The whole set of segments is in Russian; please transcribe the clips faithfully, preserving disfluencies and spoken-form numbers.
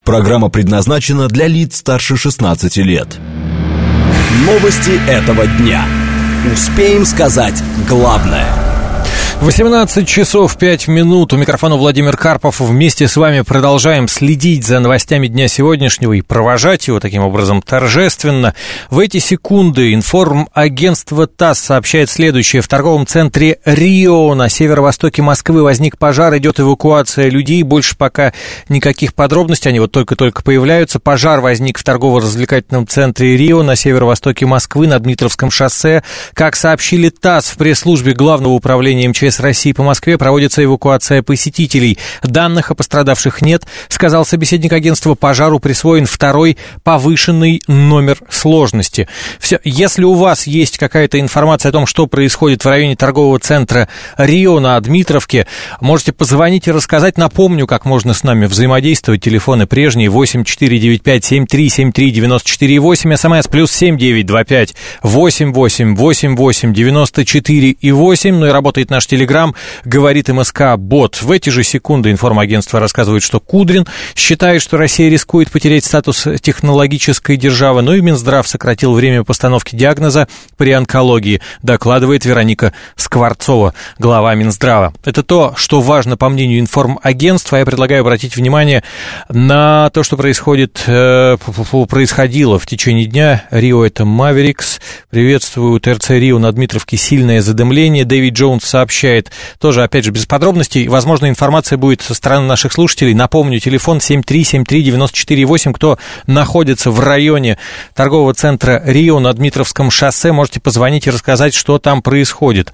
Программа предназначена для лиц старше шестнадцати лет. Новости этого дня. Успеем сказать главное. восемнадцать часов пять минут. У микрофона Владимир Карпов. Вместе с вами продолжаем следить за новостями дня сегодняшнего и провожать его таким образом торжественно. В эти секунды информагентство ТАСС сообщает следующее. В торговом центре Рио на северо-востоке Москвы возник пожар, идет эвакуация людей. Больше пока никаких подробностей, они вот только-только появляются. Пожар возник в торгово-развлекательном центре Рио на северо-востоке Москвы на Дмитровском шоссе. Как сообщили ТАСС в пресс-службе Главного управления МЧС России по Москве, проводится эвакуация посетителей. Данных о пострадавших нет, сказал собеседник агентства. Пожару присвоен второй повышенный номер сложности. Все. Если у вас есть какая-то информация о том, что происходит в районе торгового центра Рио на Дмитровке, можете позвонить и рассказать. Напомню, как можно с нами взаимодействовать. Телефоны прежние: восемь четыре девять пять семь три семь три девять четыре восемь, смс плюс семь девять два пять восемь восемь восемь восемь девяносто четыре и восемь. Ну и работает наш телефон. Телеграм, говорит МСК-бот. В эти же секунды информагентство рассказывает, что Кудрин считает, что Россия рискует потерять статус технологической державы. Ну и Минздрав сократил время постановки диагноза при онкологии, докладывает Вероника Скворцова, глава Минздрава. Это то, что важно по мнению информагентства. Я предлагаю обратить внимание на то, что происходит, э, происходило в течение дня. Рио — это Маверикс. Приветствую. ТРЦ Рио на Дмитровке сильное задымление. Дэвид Джонс сообщает, тоже, опять же, без подробностей. Возможно, информация будет со стороны наших слушателей. Напомню, телефон семь три семь три девять четыре восемь. Кто находится в районе торгового центра Рио на Дмитровском шоссе, можете позвонить и рассказать, что там происходит.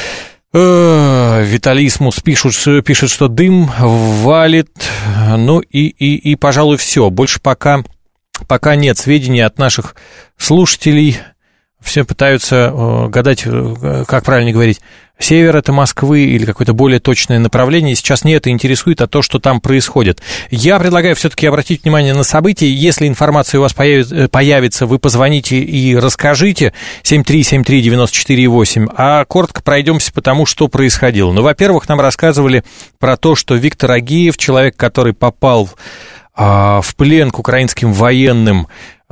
Виталисмус пишут, пишет, что дым валит. Ну и, и, и пожалуй, все. Больше пока, пока нет сведений от наших слушателей. Все пытаются э, гадать, э, как правильно говорить, север это Москвы или какое-то более точное направление. Сейчас не это интересует, а то, что там происходит. Я предлагаю все-таки обратить внимание на события. Если информация у вас появится, появится, вы позвоните и расскажите. семь три семь три девять четыре восемь. А коротко пройдемся по тому, что происходило. Ну, во-первых, нам рассказывали про то, что Виктор Агеев, человек, который попал в, а, в плен к украинским военным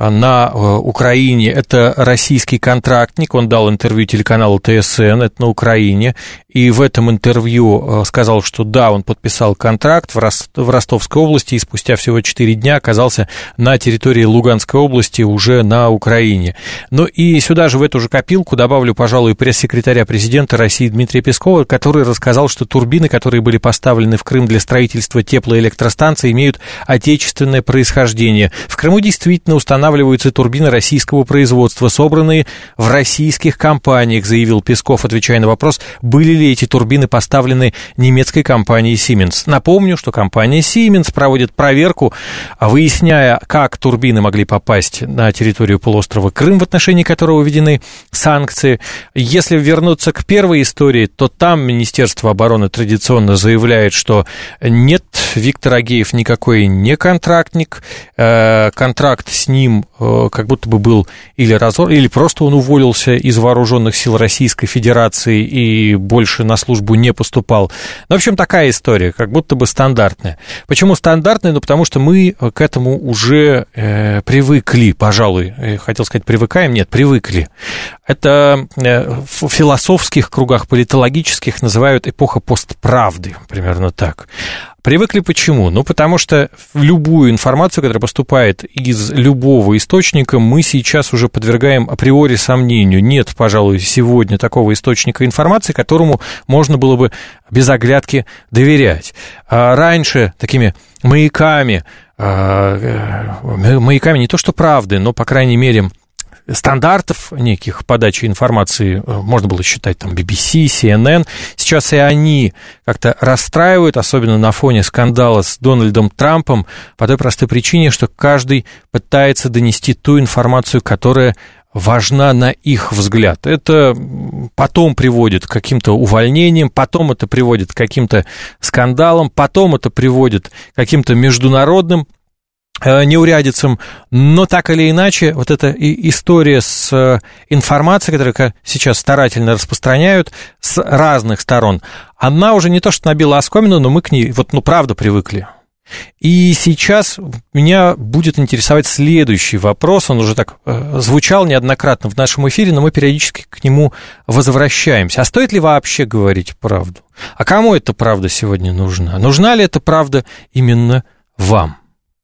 на Украине, это российский контрактник, он дал интервью телеканалу ТСН, это на Украине, и в этом интервью сказал, что да, он подписал контракт в, Рост... в Ростовской области и спустя всего четыре дня оказался на территории Луганской области, уже на Украине. Ну и сюда же, в эту же копилку, добавлю, пожалуй, пресс-секретаря президента России Дмитрия Пескова, который рассказал, что турбины, которые были поставлены в Крым для строительства теплоэлектростанций, имеют отечественное происхождение. В Крыму действительно устанавливаются устанавливаются турбины российского производства, собранные в российских компаниях, заявил Песков, отвечая на вопрос, были ли эти турбины поставлены немецкой компанией Siemens. Напомню, что компания Siemens проводит проверку, выясняя, как турбины могли попасть на территорию полуострова Крым, в отношении которого введены санкции. Если вернуться к первой истории, то там Министерство обороны традиционно заявляет, что нет, Виктор Агеев никакой не контрактник, контракт с ним как будто бы был или разор, или просто он уволился из вооруженных сил Российской Федерации и больше на службу не поступал. Ну, в общем, такая история, как будто бы стандартная. Почему стандартная? Ну, потому что мы к этому уже э, привыкли, пожалуй. Хотел сказать, привыкаем? Нет, привыкли. Это э, в философских кругах, политологических называют эпоха постправды, примерно так. Привыкли почему? Ну, потому что любую информацию, которая поступает из любого источника, мы сейчас уже подвергаем априори сомнению. Нет, пожалуй, сегодня такого источника информации, которому можно было бы без оглядки доверять. А раньше такими маяками, маяками не то что правды, но, по крайней мере, стандартов неких подачи информации можно было считать там би би си, си эн эн. Сейчас и они как-то расстраивают, особенно на фоне скандала с Дональдом Трампом, по той простой причине, что каждый пытается донести ту информацию, которая важна на их взгляд. Это потом приводит к каким-то увольнениям, потом это приводит к каким-то скандалам, потом это приводит к каким-то международным неурядицам, но так или иначе, вот эта история с информацией, которую сейчас старательно распространяют с разных сторон, она уже не то что набила оскомину, но мы к ней, вот, ну, правда, привыкли. И сейчас меня будет интересовать следующий вопрос. Он уже так э, звучал неоднократно в нашем эфире, но мы периодически к нему возвращаемся. А стоит ли вообще говорить правду? А кому эта правда сегодня нужна? Нужна ли эта правда именно вам?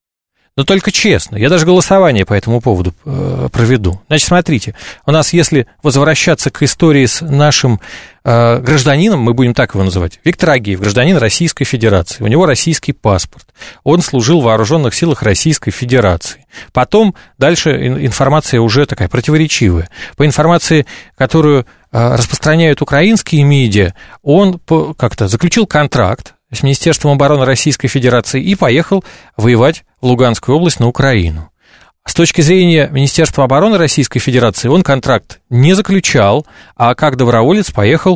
Но только честно, я даже голосование по этому поводу э, проведу. Значит, смотрите, у нас, если возвращаться к истории с нашим э, гражданином, мы будем так его называть, Виктор Агеев, гражданин Российской Федерации, у него российский паспорт, он служил в вооруженных силах Российской Федерации. Потом дальше информация уже такая противоречивая. По информации, которую э, распространяют украинские медиа, он по, как-то заключил контракт с Министерством обороны Российской Федерации и поехал воевать в Луганскую область на Украину. С точки зрения Министерства обороны Российской Федерации он контракт не заключал, а как доброволец поехал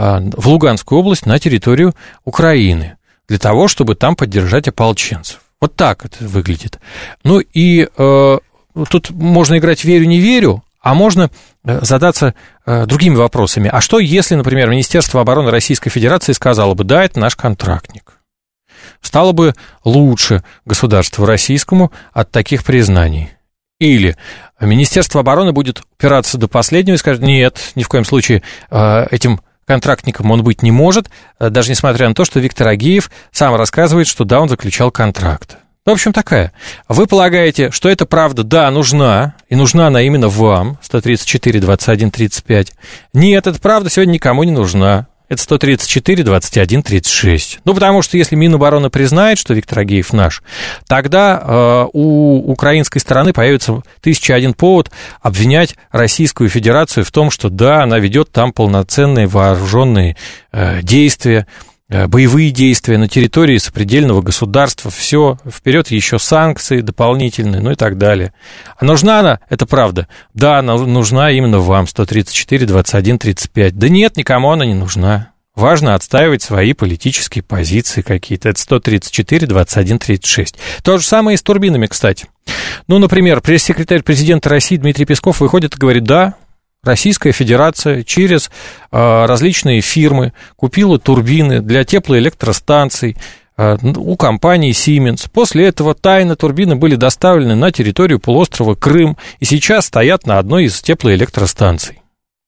в Луганскую область на территорию Украины для того, чтобы там поддержать ополченцев. Вот так это выглядит. Ну и э, тут можно играть «верю-не верю», а можно задаться э, другими вопросами. А что, если, например, Министерство обороны Российской Федерации сказало бы, да, это наш контрактник? Стало бы лучше государству российскому от таких признаний. Или Министерство обороны будет упираться до последнего и скажет, нет, ни в коем случае э, этим контрактником он быть не может, даже несмотря на то, что Виктор Агеев сам рассказывает, что да, он заключал контракт. В общем, такая. Вы полагаете, что эта правда, да, нужна, и нужна она именно вам, сто тридцать четыре двадцать один тридцать пять. Нет, эта правда сегодня никому не нужна. Это сто тридцать четыре двадцать один тридцать шесть. Ну, потому что если Минобороны признает, что Виктор Агеев наш, тогда э, у украинской стороны появится тысяча один повод обвинять Российскую Федерацию в том, что да, она ведет там полноценные вооруженные э, действия, боевые действия на территории сопредельного государства, все, вперед еще санкции дополнительные, ну и так далее. А нужна она, это правда? Да, она нужна именно вам, сто тридцать четыре двадцать один тридцать пять. Да нет, никому она не нужна. Важно отстаивать свои политические позиции какие-то. Это сто тридцать четыре двадцать один тридцать шесть. То же самое и с турбинами, кстати. Ну, например, пресс-секретарь президента России Дмитрий Песков выходит и говорит, да, Российская Федерация через э, различные фирмы купила турбины для теплоэлектростанций э, у компании Siemens. После этого тайно турбины были доставлены на территорию полуострова Крым и сейчас стоят на одной из теплоэлектростанций.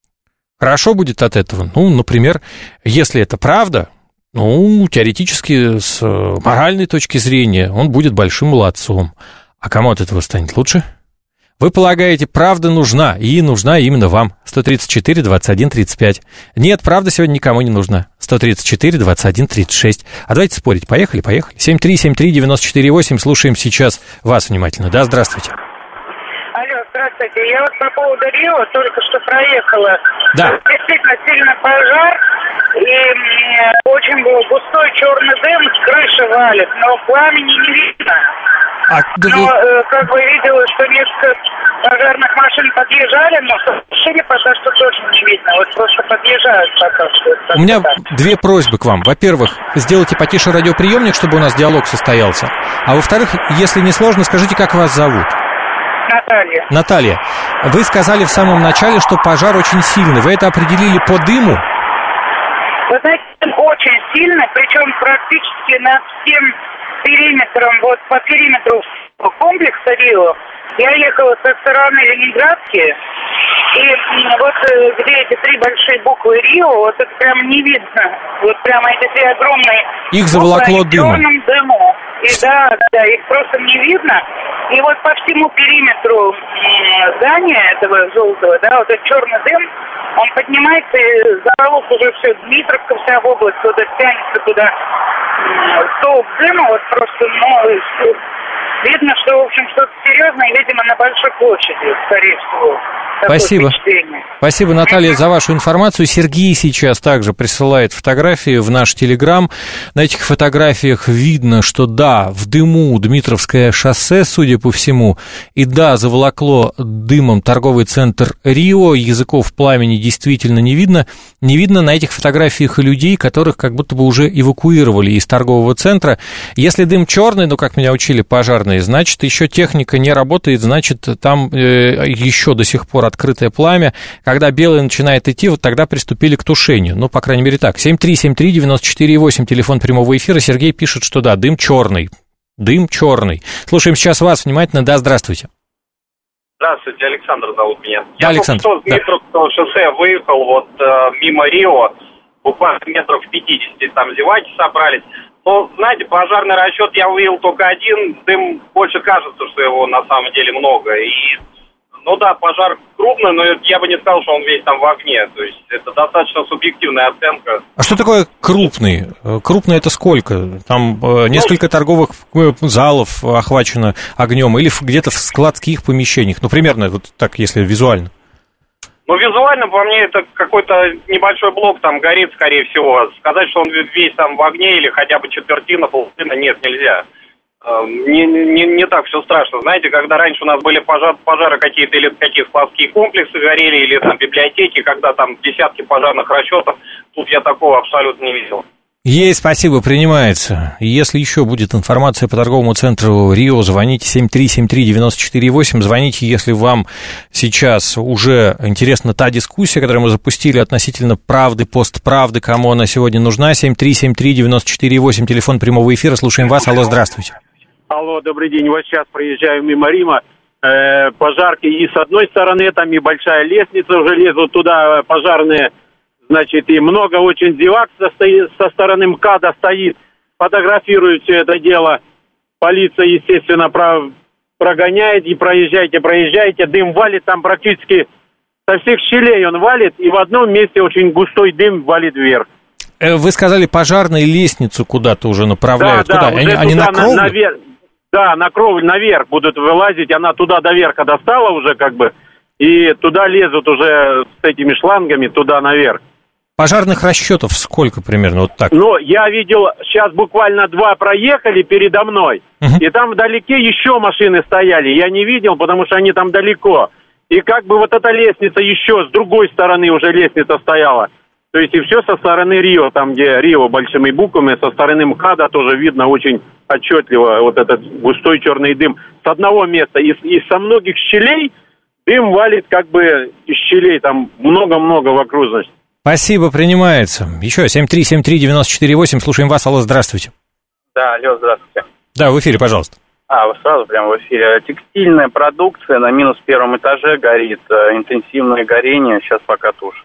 Хорошо будет от этого? Ну, например, если это правда, ну, теоретически с моральной точки зрения он будет большим молодцом. А кому от этого станет лучше? Вы полагаете, правда нужна, и нужна именно вам. сто тридцать четыре двадцать один тридцать пять. Нет, правда сегодня никому не нужна. сто тридцать четыре двадцать один тридцать шесть. А давайте спорить. Поехали, поехали. семь три семь три девять четыре восемь. Слушаем сейчас вас внимательно. Да, здравствуйте. Алло, здравствуйте. Я вот по поводу Рио только что проехала. Да. Действительно сильный пожар, и очень был густой черный дым, с крыши валит, но пламени не видно. А, да, но, э, как бы, видела, что несколько пожарных машин подъезжали, но машине пока что точно не видно. Вот просто подъезжают пока что. У меня так. две просьбы к вам. Во-первых, сделайте потише радиоприемник, чтобы у нас диалог состоялся. А во-вторых, если не сложно, скажите, как вас зовут? Наталья. Наталья, вы сказали в самом начале, что пожар очень сильный. Вы это определили по дыму? Вы знаете, очень сильно, причем практически над всем периметром, вот по периметру комплекса Рио. Я ехала со стороны Ленинградки, и вот где эти три большие буквы Рио, вот это прям не видно. Вот прямо эти три огромные их заволокло буквы, дымом. В черном дыму. И да, да, их просто не видно. И вот по всему периметру здания этого желтого, да, вот этот черный дым, он поднимается и заволок уже все, Дмитровка вся в область, вот это тянется туда столб дыма, вот просто, ну, видно, что, в общем, что-то серьезное, видимо, на большой площади, скорее всего. Спасибо. Спасибо, Наталья, за вашу информацию. Сергей сейчас также присылает фотографии в наш Телеграм. На этих фотографиях видно, что да, в дыму Дмитровское шоссе, судя по всему, и да, заволокло дымом торговый центр Рио, языков пламени действительно не видно. Не видно на этих фотографиях и людей, которых как будто бы уже эвакуировали из торгового центра. Если дым черный, ну, как меня учили пожарные, значит, еще техника не работает, значит, там э, еще до сих пор открытое пламя. Когда белый начинает идти, вот тогда приступили к тушению. Ну, по крайней мере, так. семь три семь три девять четыре восемь, телефон прямого эфира. Сергей пишет, что да, дым черный. Дым черный. Слушаем сейчас вас внимательно. Да, здравствуйте. Здравствуйте, Александр зовут меня. Да, Я Александр. только что с Дмитровского шоссе выехал вот э, мимо Рио, буквально метров пятьдесят, там зеваки собрались. Но, знаете, пожарный расчет я увидел только один, дым больше кажется, что его на самом деле много. И, ну да, пожар крупный, но я бы не сказал, что он весь там в огне. То есть это достаточно субъективная оценка. А что такое крупный? Крупный это сколько? Там э, несколько торговых залов охвачено огнем или где-то в складских помещениях? Ну, примерно вот так, если визуально. Ну, визуально, по мне, это какой-то небольшой блок там горит, скорее всего. Сказать, что он весь там в огне или хотя бы четвертина, половина, нет, нельзя. Не, не, не так все страшно. Знаете, когда раньше у нас были пожар, пожары какие-то, или какие складские комплексы горели, или там библиотеки, когда там десятки пожарных расчетов, тут я такого абсолютно не видел. Есть, спасибо, принимается. Если еще будет информация по торговому центру Рио, звоните семь три семь три девять четыре восемь. Звоните, если вам сейчас уже интересна та дискуссия, которую мы запустили относительно правды, постправды, кому она сегодня нужна. семь три семь три девять четыре восемь, телефон прямого эфира. Слушаем вас. Алло, здравствуйте. Алло, добрый день. Вот сейчас проезжаю мимо Рима. Э, пожарки и с одной стороны там и большая лестница, уже лезут туда пожарные. Значит, и много очень зевак со, со стороны МКАДа стоит, фотографирует все это дело. Полиция, естественно, про, прогоняет, и проезжайте, проезжайте. Дым валит там практически со всех щелей он валит, и в одном месте очень густой дым валит вверх. Вы сказали, пожарные лестницу куда-то уже направляют. Да, Куда? да, Они, они на кровлю? На, наверх, да, на кровлю, наверх будут вылазить. Она туда до верха достала уже как бы, и туда лезут уже с этими шлангами, туда наверх. Пожарных расчетов сколько примерно, вот так? Ну, я видел, сейчас буквально два проехали передо мной, uh-huh. и там вдалеке еще машины стояли. Я не видел, потому что они там далеко. И как бы вот эта лестница еще с другой стороны уже лестница стояла. То есть и все со стороны Рио, там где Рио большими буквами, со стороны МКАДа тоже видно очень отчетливо вот этот густой черный дым. С одного места, и, и со многих щелей дым валит как бы из щелей, там много-много в окружности. Спасибо, принимается. Еще семь три семь три девять четыре восемь, слушаем вас. Алло, здравствуйте. Да, алло, здравствуйте. Да, в эфире, пожалуйста. А, вы сразу прямо в эфире. Текстильная продукция на минус первом этаже горит, интенсивное горение, сейчас пока тушит.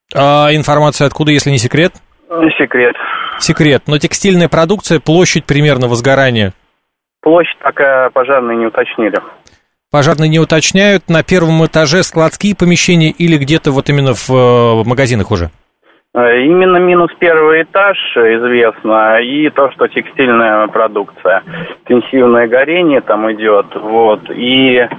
А информация откуда, если не секрет? Не секрет. Секрет, но текстильная продукция, площадь примерно возгорания? Площадь пока пожарные не уточнили. Пожарные не уточняют. На первом этаже складские помещения или где-то вот именно в, в магазинах уже? Именно минус первый этаж известно, и то, что текстильная продукция. Интенсивное горение там идет, вот, и э,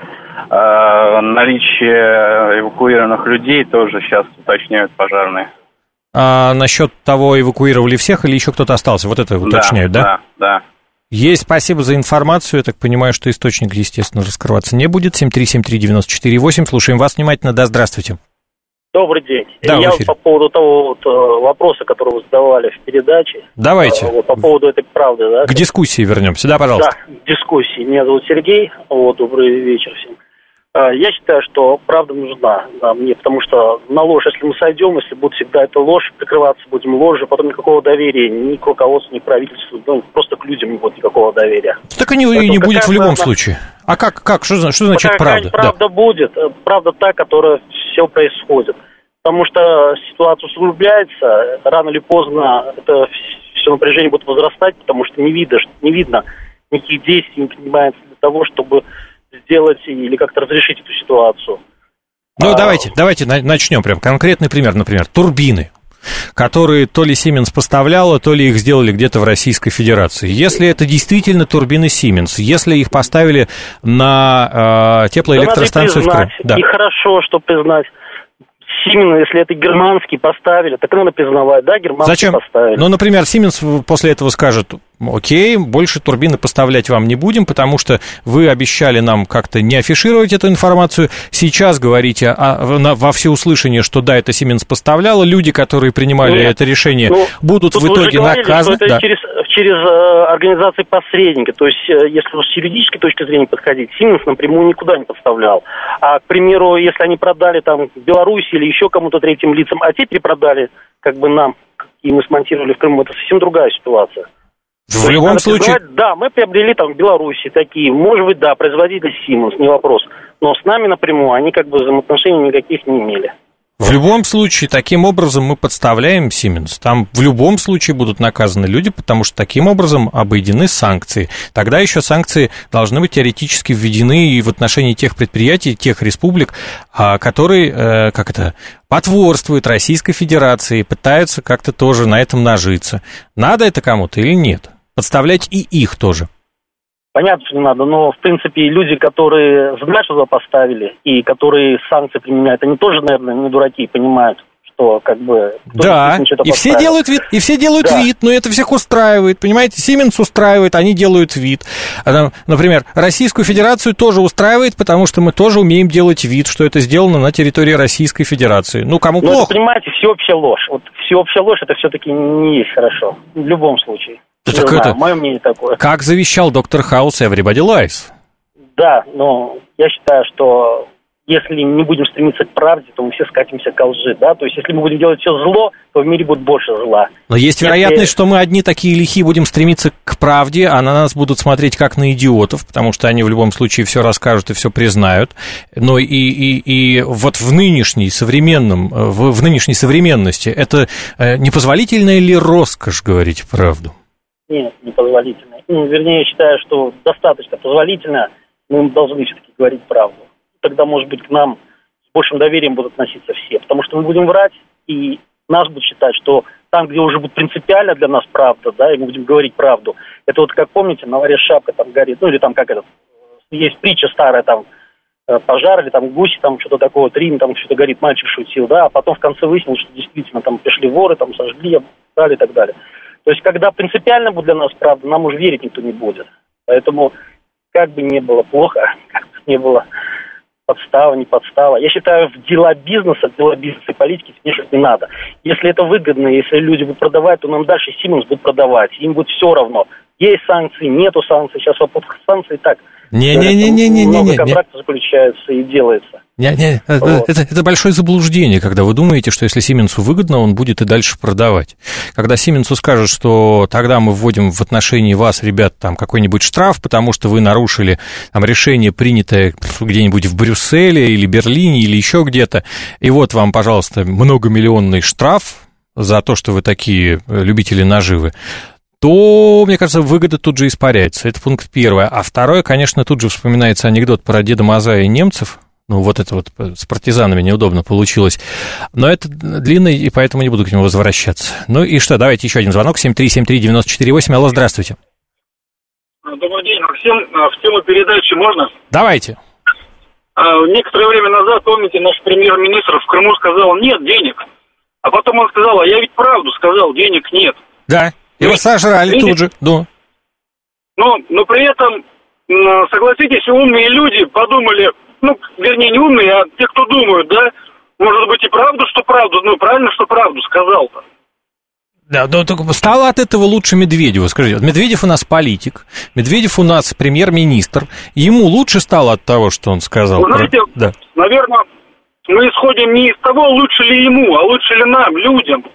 наличие эвакуированных людей тоже сейчас уточняют пожарные. А насчет того, эвакуировали всех или еще кто-то остался? Вот это уточняют, да? Да, да. Есть, спасибо за информацию. Я так понимаю, что источник, естественно, раскрываться не будет. семь три семь три девять четыре восемь. Слушаем вас внимательно. Да, здравствуйте. Добрый день. Да, Я по поводу того вот, вопроса, который вы задавали в передаче. Давайте. Вот, по поводу этой правды. Да, к как... дискуссии вернемся. Да, пожалуйста. Да, к дискуссии. Меня зовут Сергей. Вот, добрый вечер всем. Я считаю, что правда нужна да, мне, потому что на ложь, если мы сойдем, если будет всегда эта ложь, прикрываться будем ложью, потом никакого доверия ни к руководству, ни к правительству, ну, просто к людям не будет никакого доверия. Так и не, и не будет в любом она... случае. А как, как? Что, что значит правда? Правда да. будет, правда та, которая все происходит. Потому что ситуация усугубляется, рано или поздно это все напряжение будет возрастать, потому что не видно, не видно никаких действий не принимается для того, чтобы сделать или как-то разрешить эту ситуацию. Ну, а... давайте, давайте начнем прям. Конкретный пример, например, турбины, которые то ли Siemens поставляла, то ли их сделали где-то в Российской Федерации. Если это действительно турбины Siemens, если их поставили на э, теплоэлектростанцию да, в Крым. Да. И хорошо, что признать. Siemens, если это германский поставили, так надо признавать, да, германский Зачем? поставили. Ну, например, Siemens после этого скажет: окей, больше турбины поставлять вам не будем, потому что вы обещали нам как-то не афишировать эту информацию. Сейчас говорите о, на, во всеуслышание, что да, это Siemens поставляла. Люди, которые принимали Нет. это решение, ну, будут в итоге говорили, наказаны. Что это да. через, через э, организации посредники. То есть, э, если с юридической точки зрения подходить, Siemens напрямую никуда не поставлял. А, к примеру, если они продали там Беларуси или еще кому-то третьим лицам, а те перепродали как бы нам, и мы смонтировали в Крыму, это совсем другая ситуация. В любом случае... Признать, да, мы приобрели там в Беларуси такие, может быть, да, производитель Siemens, не вопрос. Но с нами напрямую они как бы взаимоотношений никаких не имели. В любом случае, таким образом мы подставляем Siemens. Там в любом случае будут наказаны люди, потому что таким образом обойдены санкции. Тогда еще санкции должны быть теоретически введены и в отношении тех предприятий, тех республик, которые, как это, потворствуют Российской Федерации, пытаются как-то тоже на этом нажиться. Надо это кому-то или нет? Подставлять и их тоже. Понятно, что не надо, но, в принципе, люди, которые знают, что поставили, и которые санкции применяют, они тоже, наверное, не дураки, понимают, что, как бы... Да, и все делают вид, и все делают да. вид, но это всех устраивает, понимаете, Siemens устраивает, они делают вид. Например, Российскую Федерацию тоже устраивает, потому что мы тоже умеем делать вид, что это сделано на территории Российской Федерации. Ну, кому но плохо? Это, понимаете, всеобщая ложь. Вот всеобщая ложь, это все-таки не есть хорошо, в любом случае. Да так знаю, это... мое мнение такое. Как завещал доктор Хаус, everybody lies. Да, но я считаю, что если не будем стремиться к правде, то мы все скатимся к лжи, да, то есть если мы будем делать все зло, то в мире будет больше зла. Но есть если... вероятность, что мы одни такие лихие будем стремиться к правде, а на нас будут смотреть как на идиотов, потому что они в любом случае все расскажут и все признают. Но и, и, и вот в нынешней современном, в, в нынешней современности это непозволительная ли роскошь говорить правду? Нет, непозволительно. Ну, вернее, я считаю, что достаточно позволительно, мы должны все-таки говорить правду. Тогда, может быть, к нам с большим доверием будут относиться все. Потому что мы будем врать, и нас будут считать, что там, где уже будет принципиально для нас правда, да, и мы будем говорить правду. Это вот, как помните, на варе шапка там горит, ну, или там как это, есть притча старая, там, пожар, или там гуси, там, что-то такое, трин, там, что-то горит, мальчик шутил, да, а потом в конце выяснилось, что действительно там пришли воры, там, сожгли, обыскали и так далее. То есть, когда принципиально будет для нас правда, нам уже верить никто не будет. Поэтому, как бы ни было плохо, как бы ни было подстава, не подстава, я считаю, в дела бизнеса, в дела бизнеса и политики вмешивать не надо. Если это выгодно, если люди будут продавать, то нам дальше Siemens будет продавать. Им будет все равно. Есть санкции, нету санкций. Сейчас вопрос санкций так. Не-не-не-не-не-не. Много контрактов заключается и делается. Не, не, вот. это, это большое заблуждение, когда вы думаете, что если Сименсу выгодно, он будет и дальше продавать. Когда Сименсу скажут, что тогда мы вводим в отношении вас, ребят, там какой-нибудь штраф, потому что вы нарушили там, решение, принятое где-нибудь в Брюсселе или Берлине или еще где-то, и вот вам, пожалуйста, многомиллионный штраф за то, что вы такие любители наживы, то, мне кажется, выгода тут же испаряется. Это пункт первый. А второе, конечно, тут же вспоминается анекдот про Деда Мазая и немцев. Ну, вот это вот с партизанами неудобно получилось. Но это длинно, и поэтому не буду к нему возвращаться. Ну и что, давайте еще один звонок. семь три семь три девять четыре восемь. Алло, здравствуйте. Добрый день, Максим. В тему передачи можно? Давайте. Некоторое время назад, помните, наш премьер-министр в Крыму сказал, нет денег. А потом он сказал, а я ведь правду сказал, денег нет. Да. Его сожрали тут же, да. Но, но при этом, согласитесь, умные люди подумали, ну, вернее, не умные, а те, кто думают, да, может быть и правду, что правду, ну, правильно, что правду сказал-то. Да, но только стало от этого лучше Медведеву. Скажите, Медведев у нас политик, Медведев у нас премьер-министр, ему лучше стало от того, что он сказал? Вы знаете, да. Наверное, мы исходим не из того, лучше ли ему, а лучше ли нам, людям.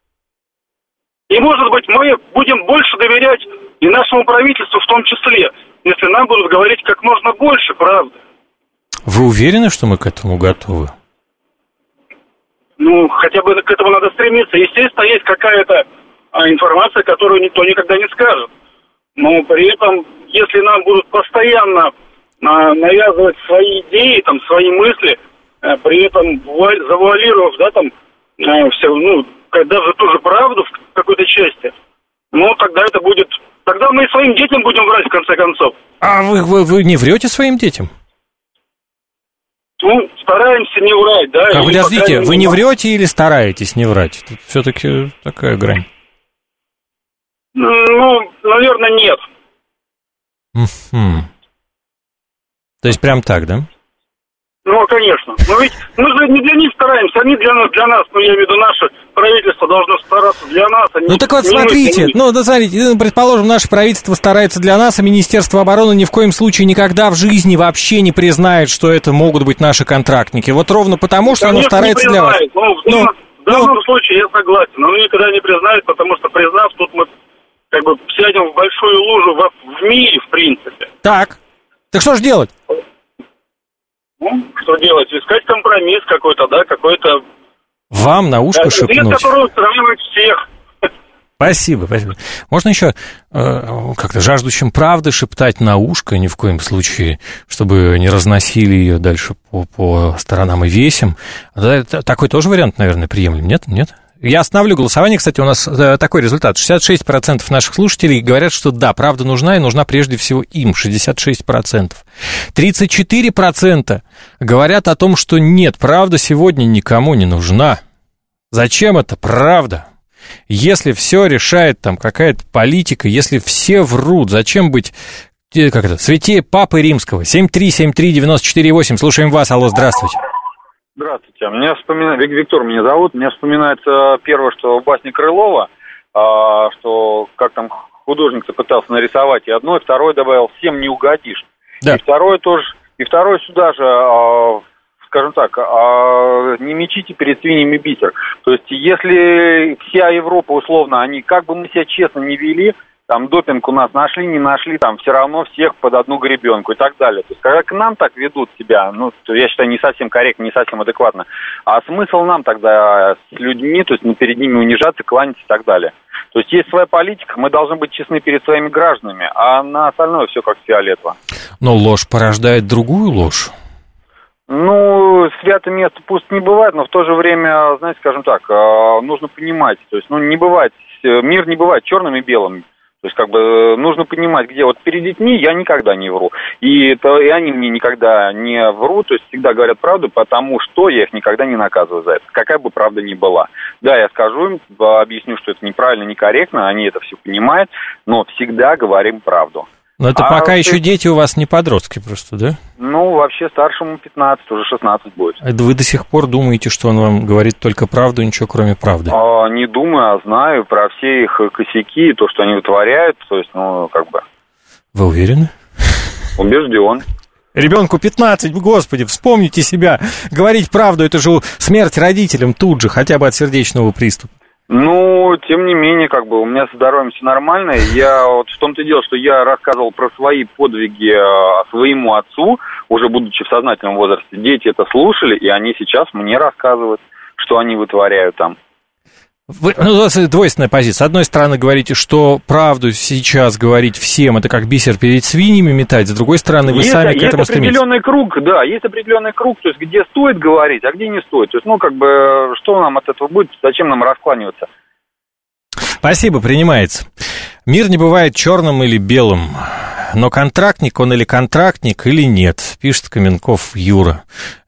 И, может быть, мы будем больше доверять и нашему правительству в том числе, если нам будут говорить как можно больше правды. Вы уверены, что мы к этому готовы? Ну, хотя бы к этому надо стремиться. Естественно, есть какая-то а, информация, которую никто никогда не скажет. Но при этом, если нам будут постоянно а, навязывать свои идеи, там, свои мысли, а, при этом завуалировав, да, там, а, все, ну, даже ту же правду в какой-то части, ну, тогда это будет... Тогда мы и своим детям будем врать, в конце концов. А вы, вы, вы не врете своим детям? Ну, стараемся не врать, да. А подождите, вы не врете или стараетесь не врать? Тут все-таки такая грань. Ну, наверное, нет. Mm-hmm. То есть прям так, да? Ну, конечно. Но ведь мы же не для них стараемся, они для нас, для нас, ну, я имею в виду, наше правительство должно стараться для нас. А ну, так вот, смотрите, ну, да, смотрите, предположим, наше правительство старается для нас, а Министерство обороны ни в коем случае никогда в жизни вообще не признает, что это могут быть наши контрактники. Вот ровно потому, что конечно, оно старается для вас. Ну, в, ну, в данном ну, случае я согласен, но никогда не признают, потому что, признав, тут мы как бы сядем в большую лужу в, в мире, в принципе. Так, так что же делать? Ну, что делать? Искать компромисс какой-то, да, какой-то... Вам на ушко да, шепнуть. ответ, который устраивает всех. Спасибо, спасибо. Можно еще э, как-то жаждущим правды шептать на ушко, ни в коем случае, чтобы не разносили ее дальше по, по сторонам и весям. Такой тоже вариант, наверное, приемлем, нет? Нет? Я остановлю голосование. Кстати, у нас такой результат. шестьдесят шесть процентов наших слушателей говорят, что да, правда нужна, и нужна прежде всего им. шестьдесят шесть процентов. тридцать четыре процента говорят о том, что нет, правда сегодня никому не нужна. Зачем это правда? Если все решает там какая-то политика, если все врут, зачем быть, как это, святее Папы Римского? семь три семь три девять четыре восемь. Слушаем вас. Алло, здравствуйте. Здравствуйте. Мне вспоминается, Виктор меня зовут, мне вспоминается первое, что в басне Крылова, а, что как там художник-то пытался нарисовать, и одно, и второе добавил, всем не угодишь. Да. И второе тоже, и второе сюда же, а, скажем так, а, не мечите перед свиньями бисер. То есть, если вся Европа, условно, они, как бы мы себя честно не вели, там допинг у нас нашли, не нашли, там все равно всех под одну гребенку и так далее. То есть, когда к нам так ведут себя, ну, то я считаю, не совсем корректно, не совсем адекватно. А смысл нам тогда с людьми, то есть, не перед ними унижаться, кланяться и так далее. То есть, есть своя политика, мы должны быть честны перед своими гражданами, а на остальное все как фиолетово. Но ложь порождает другую ложь. Ну, святое место пусть не бывает, но в то же время, знаете, скажем так, нужно понимать, то есть, ну, не бывает, мир не бывает черным и белым. То есть, как бы, нужно понимать, где вот перед детьми я никогда не вру. И, это, и они мне никогда не врут, то есть, всегда говорят правду, потому что я их никогда не наказываю за это, какая бы правда ни была. Да, я скажу им, объясню, что это неправильно, некорректно, они это все понимают, но всегда говорим правду. Но это а пока вот еще это... дети у вас не подростки просто, да? Ну, вообще старшему пятнадцать, уже шестнадцать будет. Это вы до сих пор думаете, что он вам говорит только правду, ничего кроме правды? А, не думаю, а знаю про все их косяки, то, что они вытворяют, то есть, ну, как бы... Вы уверены? Убежден. Ребенку пятнадцать, господи, вспомните себя. Говорить правду, это же смерть родителям тут же, хотя бы от сердечного приступа. Ну, тем не менее, как бы, у меня со здоровьем все нормально. Я вот в том-то и дело, что я рассказывал про свои подвиги э, своему отцу, уже будучи в сознательном возрасте. Дети это слушали, и они сейчас мне рассказывают, что они вытворяют там. Вы, ну, у вас двойственная позиция. С одной стороны, говорите, что правду сейчас говорить всем, это как бисер перед свиньями метать. С другой стороны, вы есть, сами к есть этому стремитесь. Есть определенный круг, да, есть определенный круг, то есть где стоит говорить, а где не стоит. То есть, ну, как бы, что нам от этого будет, зачем нам раскланиваться? Спасибо, принимается. Мир не бывает черным или белым, но контрактник он или контрактник, или нет, пишет Каменков Юра.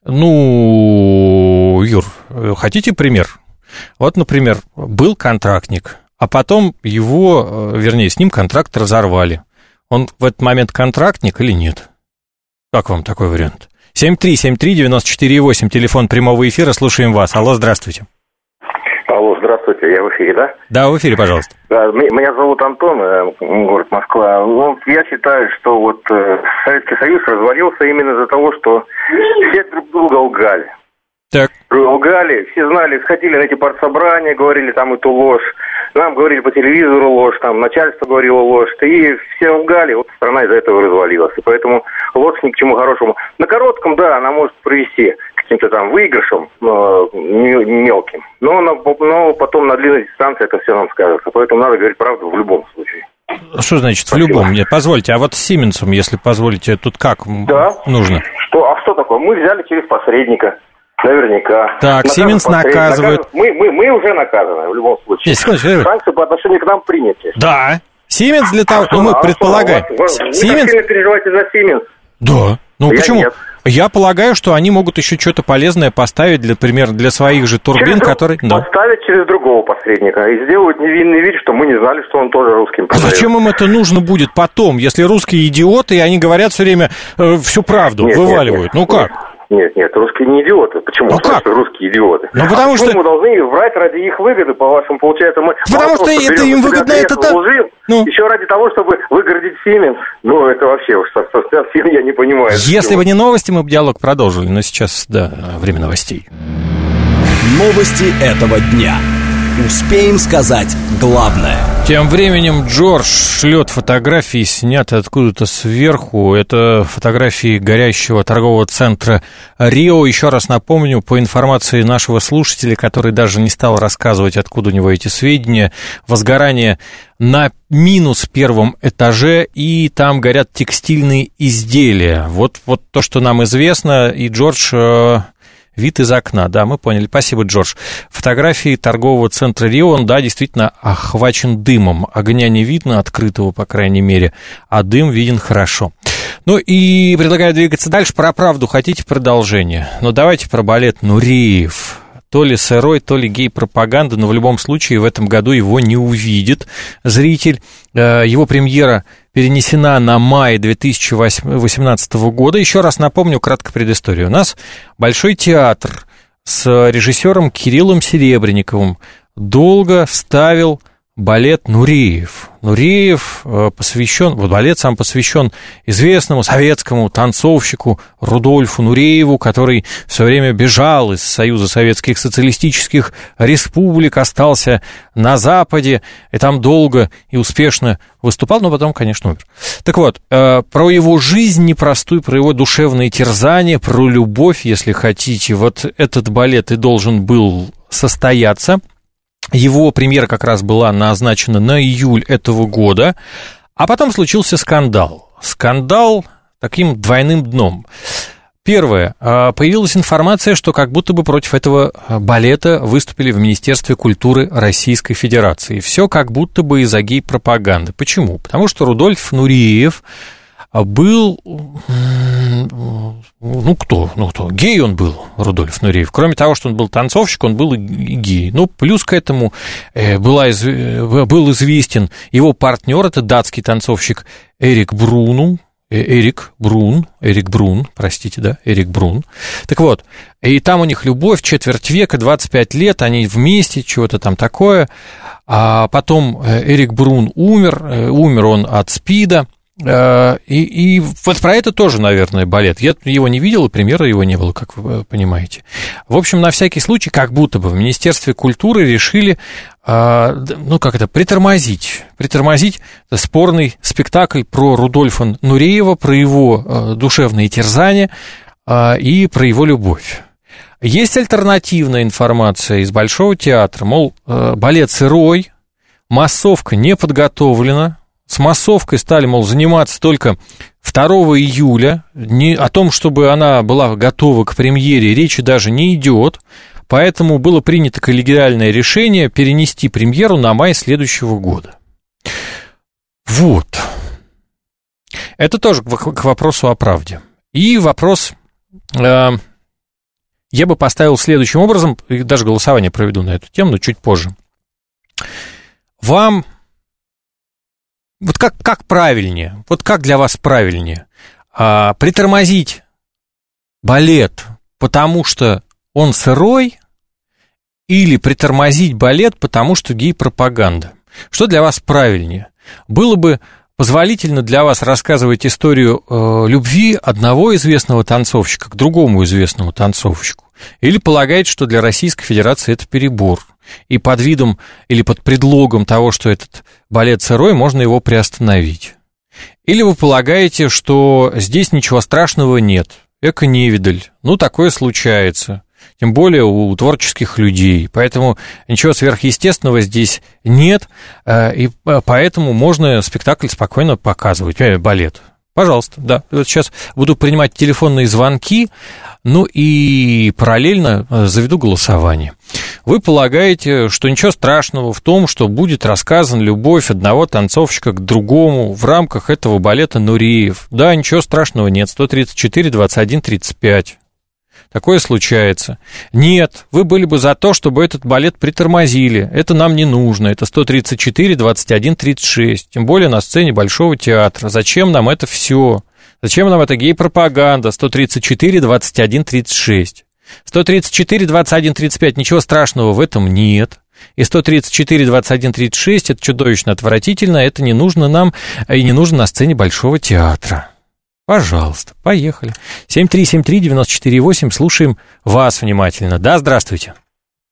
Ну, Юр, хотите пример? Вот, например, был контрактник, а потом его, вернее, с ним контракт разорвали. Он в этот момент контрактник или нет? Как вам такой вариант? семь три семь три девять четыре восемь, телефон прямого эфира, слушаем вас. Алло, здравствуйте. Алло, здравствуйте, я в эфире, да? Да, в эфире, пожалуйста. Да, меня зовут Антон, город Москва. Ну, я считаю, что вот Советский Союз развалился именно из-за того, что все друг друга лгали. Так. Лгали, все знали, сходили на эти партсобрания, говорили там эту ложь, нам говорили по телевизору ложь, там начальство говорило ложь, и все лгали, вот страна из-за этого развалилась. И поэтому ложь ни к чему хорошему. На коротком, да, она может привести к каким-то там выигрышам, но мелким, но, на, но потом на длинной дистанции это все нам скажется. Поэтому надо говорить правду в любом случае. Что значит Спасибо. В любом? Мне позвольте, а вот с Сименсом, если позволите, тут как да. нужно? Что, а что такое? Мы взяли через посредника. Наверняка. Так, Сименс наказывает. Мы, мы, мы уже наказаны в любом случае. Есть, санкции по отношению к нам приняты. Да. Сименс для того, а ну, мы а предполагаем. Вы, вы Сименс... так сильно переживаете за Сименс? Да. Ну, я почему? Нет. Я полагаю, что они могут еще что-то полезное поставить, для, например, для своих же турбин, через которые... Друг... Поставить да. через другого посредника и сделают невинный вид, что мы не знали, что он тоже русским продает. А зачем им это нужно будет потом, если русские идиоты, и они говорят все время э, всю правду, нет, вываливают? Нет, нет, ну как? Нет. Нет, нет, русские не идиоты. Почему? Ну как? Русские идиоты. Ну потому а что... мы должны врать ради их выгоды, по-вашему, получается, мы... Потому что это им выгодно, это так... Ну. Еще ради того, чтобы выгородить Сименс. Ну, это вообще уж совсем я не понимаю. Если бы не новости, мы бы диалог продолжили. Но сейчас, да, время новостей. Новости этого дня. Успеем сказать главное. Тем временем Джордж шлет фотографии, снятые откуда-то сверху. Это фотографии горящего торгового центра Рио. Еще раз напомню, по информации нашего слушателя, который даже не стал рассказывать, откуда у него эти сведения, возгорание на минус первом этаже, и там горят текстильные изделия. Вот, вот то, что нам известно, и Джордж... Вид из окна, да, мы поняли. Спасибо, Джордж. Фотографии торгового центра Рио, он, да, действительно охвачен дымом. Огня не видно, открытого, по крайней мере, а дым виден хорошо. Ну и предлагаю двигаться дальше. Про правду хотите продолжение? Ну, давайте про балет «Нуреев». То ли сырой, то ли гей-пропаганда, но в любом случае в этом году его не увидит зритель. Его премьера перенесена на май две тысячи восемнадцатого года. Еще раз напомню кратко предысторию. У нас Большой театр с режиссером Кириллом Серебренниковым долго ставил балет «Нуреев». Нуреев посвящен, вот балет сам посвящен известному советскому танцовщику Рудольфу Нурееву, который все время бежал из Союза Советских Социалистических Республик, остался на Западе, и там долго и успешно выступал, но потом, конечно, умер. Так вот, про его жизнь непростую, про его душевные терзания, про любовь, если хотите, вот этот балет и должен был состояться. Его премьера как раз была назначена на июль этого года, а потом случился скандал. Скандал таким двойным дном. Первое. Появилась информация, что как будто бы против этого балета выступили в Министерстве культуры Российской Федерации. Все как будто бы из-за гей-пропаганды. Почему? Потому что Рудольф Нуреев был... Ну, кто? Ну, кто? Гей он был, Рудольф Нуреев. Кроме того, что он был танцовщик, он был и гей. Ну, плюс к этому была, был известен его партнер, это датский танцовщик Эрик Бруну. Эрик Брун, Эрик Брун, простите, да, Эрик Брун. Так вот, и там у них любовь, четверть века, двадцать пять лет, они вместе, чего-то там такое. А потом Эрик Брун умер, умер он от СПИДа. И, и вот про это тоже, наверное, балет. Я его не видел, и премьеры его не было, как вы понимаете. В общем, на всякий случай, как будто бы в Министерстве культуры решили, ну, как это, притормозить, притормозить спорный спектакль про Рудольфа Нуреева, про его душевные терзания и про его любовь. Есть альтернативная информация из Большого театра, мол, балет сырой, массовка не подготовлена. С массовкой стали, мол, заниматься только второго июля. Не, о том, чтобы она была готова к премьере, речи даже не идет. Поэтому было принято коллегиальное решение перенести премьеру на май следующего года. Вот. Это тоже к вопросу о правде. И вопрос э, я бы поставил следующим образом, и даже голосование проведу на эту тему, но чуть позже. Вам... Вот как, как правильнее, вот как для вас правильнее, а, притормозить балет, потому что он сырой, или притормозить балет, потому что гей-пропаганда? Что для вас правильнее? Было бы позволительно для вас рассказывать историю э, любви одного известного танцовщика к другому известному танцовщику? Или полагаете, что для Российской Федерации это перебор? И под видом или под предлогом того, что этот балет сырой, можно его приостановить? Или вы полагаете, что здесь ничего страшного нет, эко-невидаль, ну, такое случается, тем более у творческих людей, поэтому ничего сверхъестественного здесь нет, и поэтому можно спектакль спокойно показывать, балет. Пожалуйста, да, вот сейчас буду принимать телефонные звонки, ну и параллельно заведу голосование. Вы полагаете, что ничего страшного в том, что будет рассказана любовь одного танцовщика к другому в рамках этого балета «Нуреев»? Да, ничего страшного нет, сто тридцать четыре двадцать один тридцать пять. Такое случается. Нет, вы были бы за то, чтобы этот балет притормозили. Это нам не нужно. Это сто тридцать четыре двадцать один тридцать шесть. Тем более на сцене Большого театра. Зачем нам это все? Зачем нам эта гей-пропаганда? сто тридцать четыре двадцать один тридцать шесть. сто тридцать четыре двадцать один тридцать пять. Ничего страшного в этом нет. И сто тридцать четыре двадцать один тридцать шесть. Это чудовищно отвратительно. Это не нужно нам и не нужно на сцене Большого театра. Пожалуйста, поехали. семь три семь три девять четыре восемь, слушаем вас внимательно. Да, здравствуйте.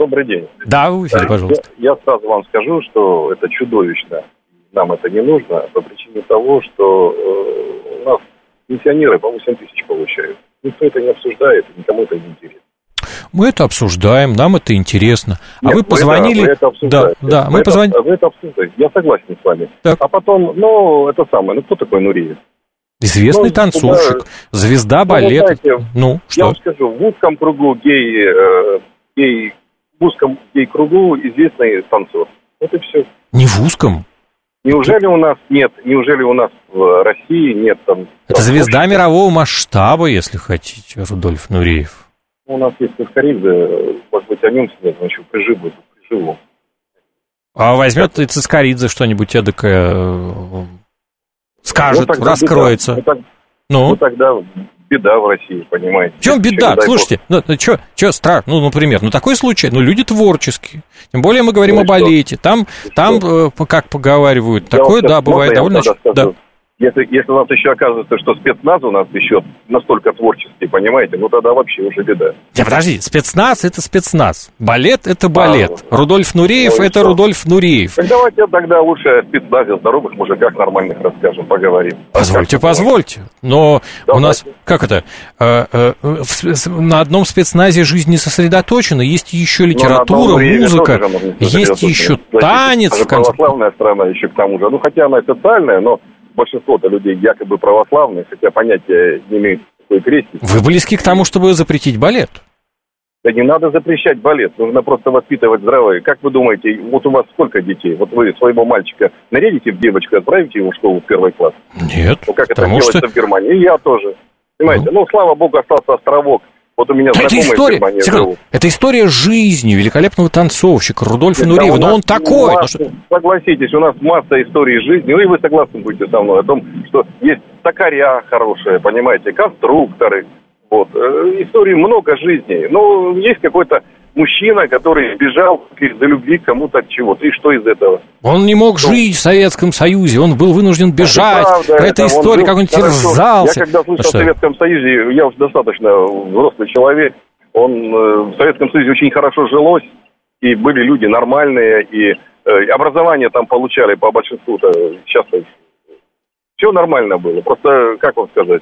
Добрый день. Да, в эфире, пожалуйста. Я, я сразу вам скажу, что это чудовищно. Нам это не нужно по причине того, что э, у нас пенсионеры по восемь тысяч получают. Никто это не обсуждает, никому это не интересно. Мы это обсуждаем, нам это интересно. А Нет, вы позвонили... Вы это, вы это да, да, мы это, позвонили... Вы это обсуждаете, я согласен с вами. Так. А потом, ну, это самое, ну, кто такой Нуриев? Известный ну, танцовщик, туда... звезда балета. Ну, ну, что? Я вам скажу, в узком кругу гей, э, гей, в узком гей-кругу известный танцор. Вот и все. Не в узком? Неужели у нас нет, неужели у нас в России нет там... Это звезда мирового масштаба, если хотите, Рудольф Нуриев. У нас есть Цискоридзе, может быть, о нем снять, он еще прижив будет, приживу. А возьмет и Цискоридзе что-нибудь эдакое, скажет, ну, раскроется. Беда. Ну, ну? ну, тогда беда в России, понимаете. В чем беда? Слушайте, ну, что, что страшно? Ну, например, ну, такой случай, ну, люди творческие. Тем более мы говорим ну, о балете. Там, там э, как поговаривают, я такое, да, бывает довольно... Да. Если, если у нас еще оказывается, что спецназ у нас еще настолько творческий, понимаете, ну тогда вообще уже беда. Да подожди, спецназ – это спецназ, балет – это балет, а, Рудольф Нуриев ну, – это что? Рудольф Нуриев. Так давайте тогда лучше о спецназе, о здоровых мужиках нормальных расскажем, поговорим. Позвольте, позвольте, но давайте. У нас, как это, э, э, в, на одном спецназе жизнь не сосредоточена, есть еще литература, музыка, есть еще танец. Это православная страна еще к тому же, ну хотя она официальная, но... Большинство-то людей якобы православные, хотя понятия не имеют такой крестик. Вы близки к тому, чтобы запретить балет? Да не надо запрещать балет, нужно просто воспитывать здравое. Как вы думаете, вот у вас сколько детей? Вот вы своего мальчика нарядите в девочку, отправите его в школу в первый класс? Нет. Ну как это делается что... в Германии? И я тоже. Понимаете, ну. ну слава богу, остался островок. Вот у меня знакомые это история, в Германии живут. Это история жизни великолепного танцовщика Рудольфа Нуриева, но он такой. Масса, ну, что... Согласитесь, у нас масса историй жизни, ну и вы согласны будете со мной о том, что есть токаря хорошие, понимаете, конструкторы, вот, историй много жизней, но есть какой-то мужчина, который бежал из-за любви к кому-то от чего-то, и что из этого? Он не мог ну, жить в Советском Союзе, он был вынужден бежать, это про эту историю, как он терзался. Я когда слышал ну, о Советском Союзе, я уже достаточно взрослый человек, он в Советском Союзе очень хорошо жилось, и были люди нормальные, и э, образование там получали по большинству-то, сейчас все нормально было, просто, как вам сказать,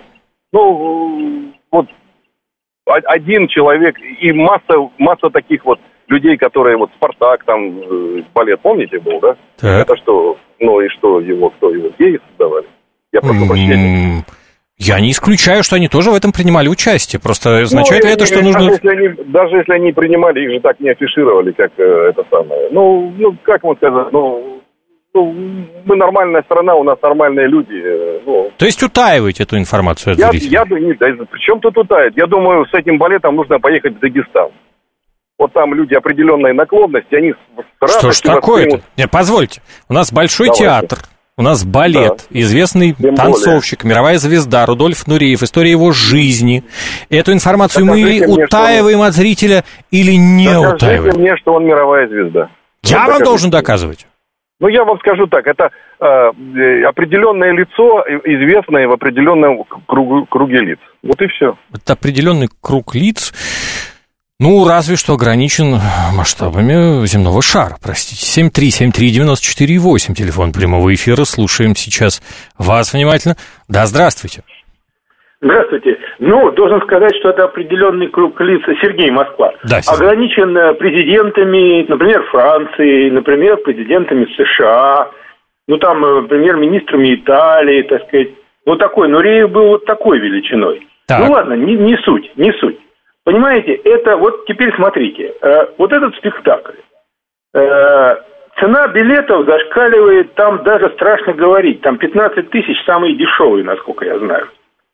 ну, вот, один человек и масса, масса таких вот людей, которые вот Спартак, там, балет, помните, был, да? Так. Это что, ну и что его, кто его, геи создавали? Я прошу прощения. Я не исключаю, что они тоже в этом принимали участие. Просто означает ну, ли это, что нужно... Даже если, они, даже если они принимали, их же так не афишировали, как э, это самое. Ну, ну, как вам сказать, ну... Ну, мы нормальная страна, у нас нормальные люди. Ну. То есть утаиваете эту информацию от я, зрителей? Я думаю, да, при чем тут утаивать? Я думаю, с этим балетом нужно поехать в Дагестан. Вот там люди определенной наклонности, они с Что ж такое-то? Нет, позвольте, у нас большой Давайте. театр, у нас балет, да. известный Тем танцовщик, более. мировая звезда Рудольф Нуриев, история его жизни. Эту информацию Докажите мы утаиваем он... от зрителя или не Докажите утаиваем? Докажите мне, что он мировая звезда. Я вот вам докажите. должен доказывать. Ну, я вам скажу так, это э, определенное лицо, известное в определенном кругу, круге лиц. Вот и все. Это определенный круг лиц, ну, разве что ограничен масштабами земного шара, простите. семь три семь три девяносто четыре восемь, телефон прямого эфира, слушаем сейчас вас внимательно. Да, здравствуйте. Здравствуйте. Ну, должен сказать, что это определенный круг лиц. Сергей, Москва. Да, Сергей. Ограничен президентами, например, Франции, например, президентами США, ну, там, премьер-министрами Италии, так сказать. Вот такой. Нуриев был вот такой величиной. Так. Ну, ладно, не, не суть, не суть. Понимаете, это вот теперь смотрите. Э, вот этот спектакль. Э, цена билетов зашкаливает, там даже страшно говорить. Там пятнадцать тысяч самые дешевые, насколько я знаю.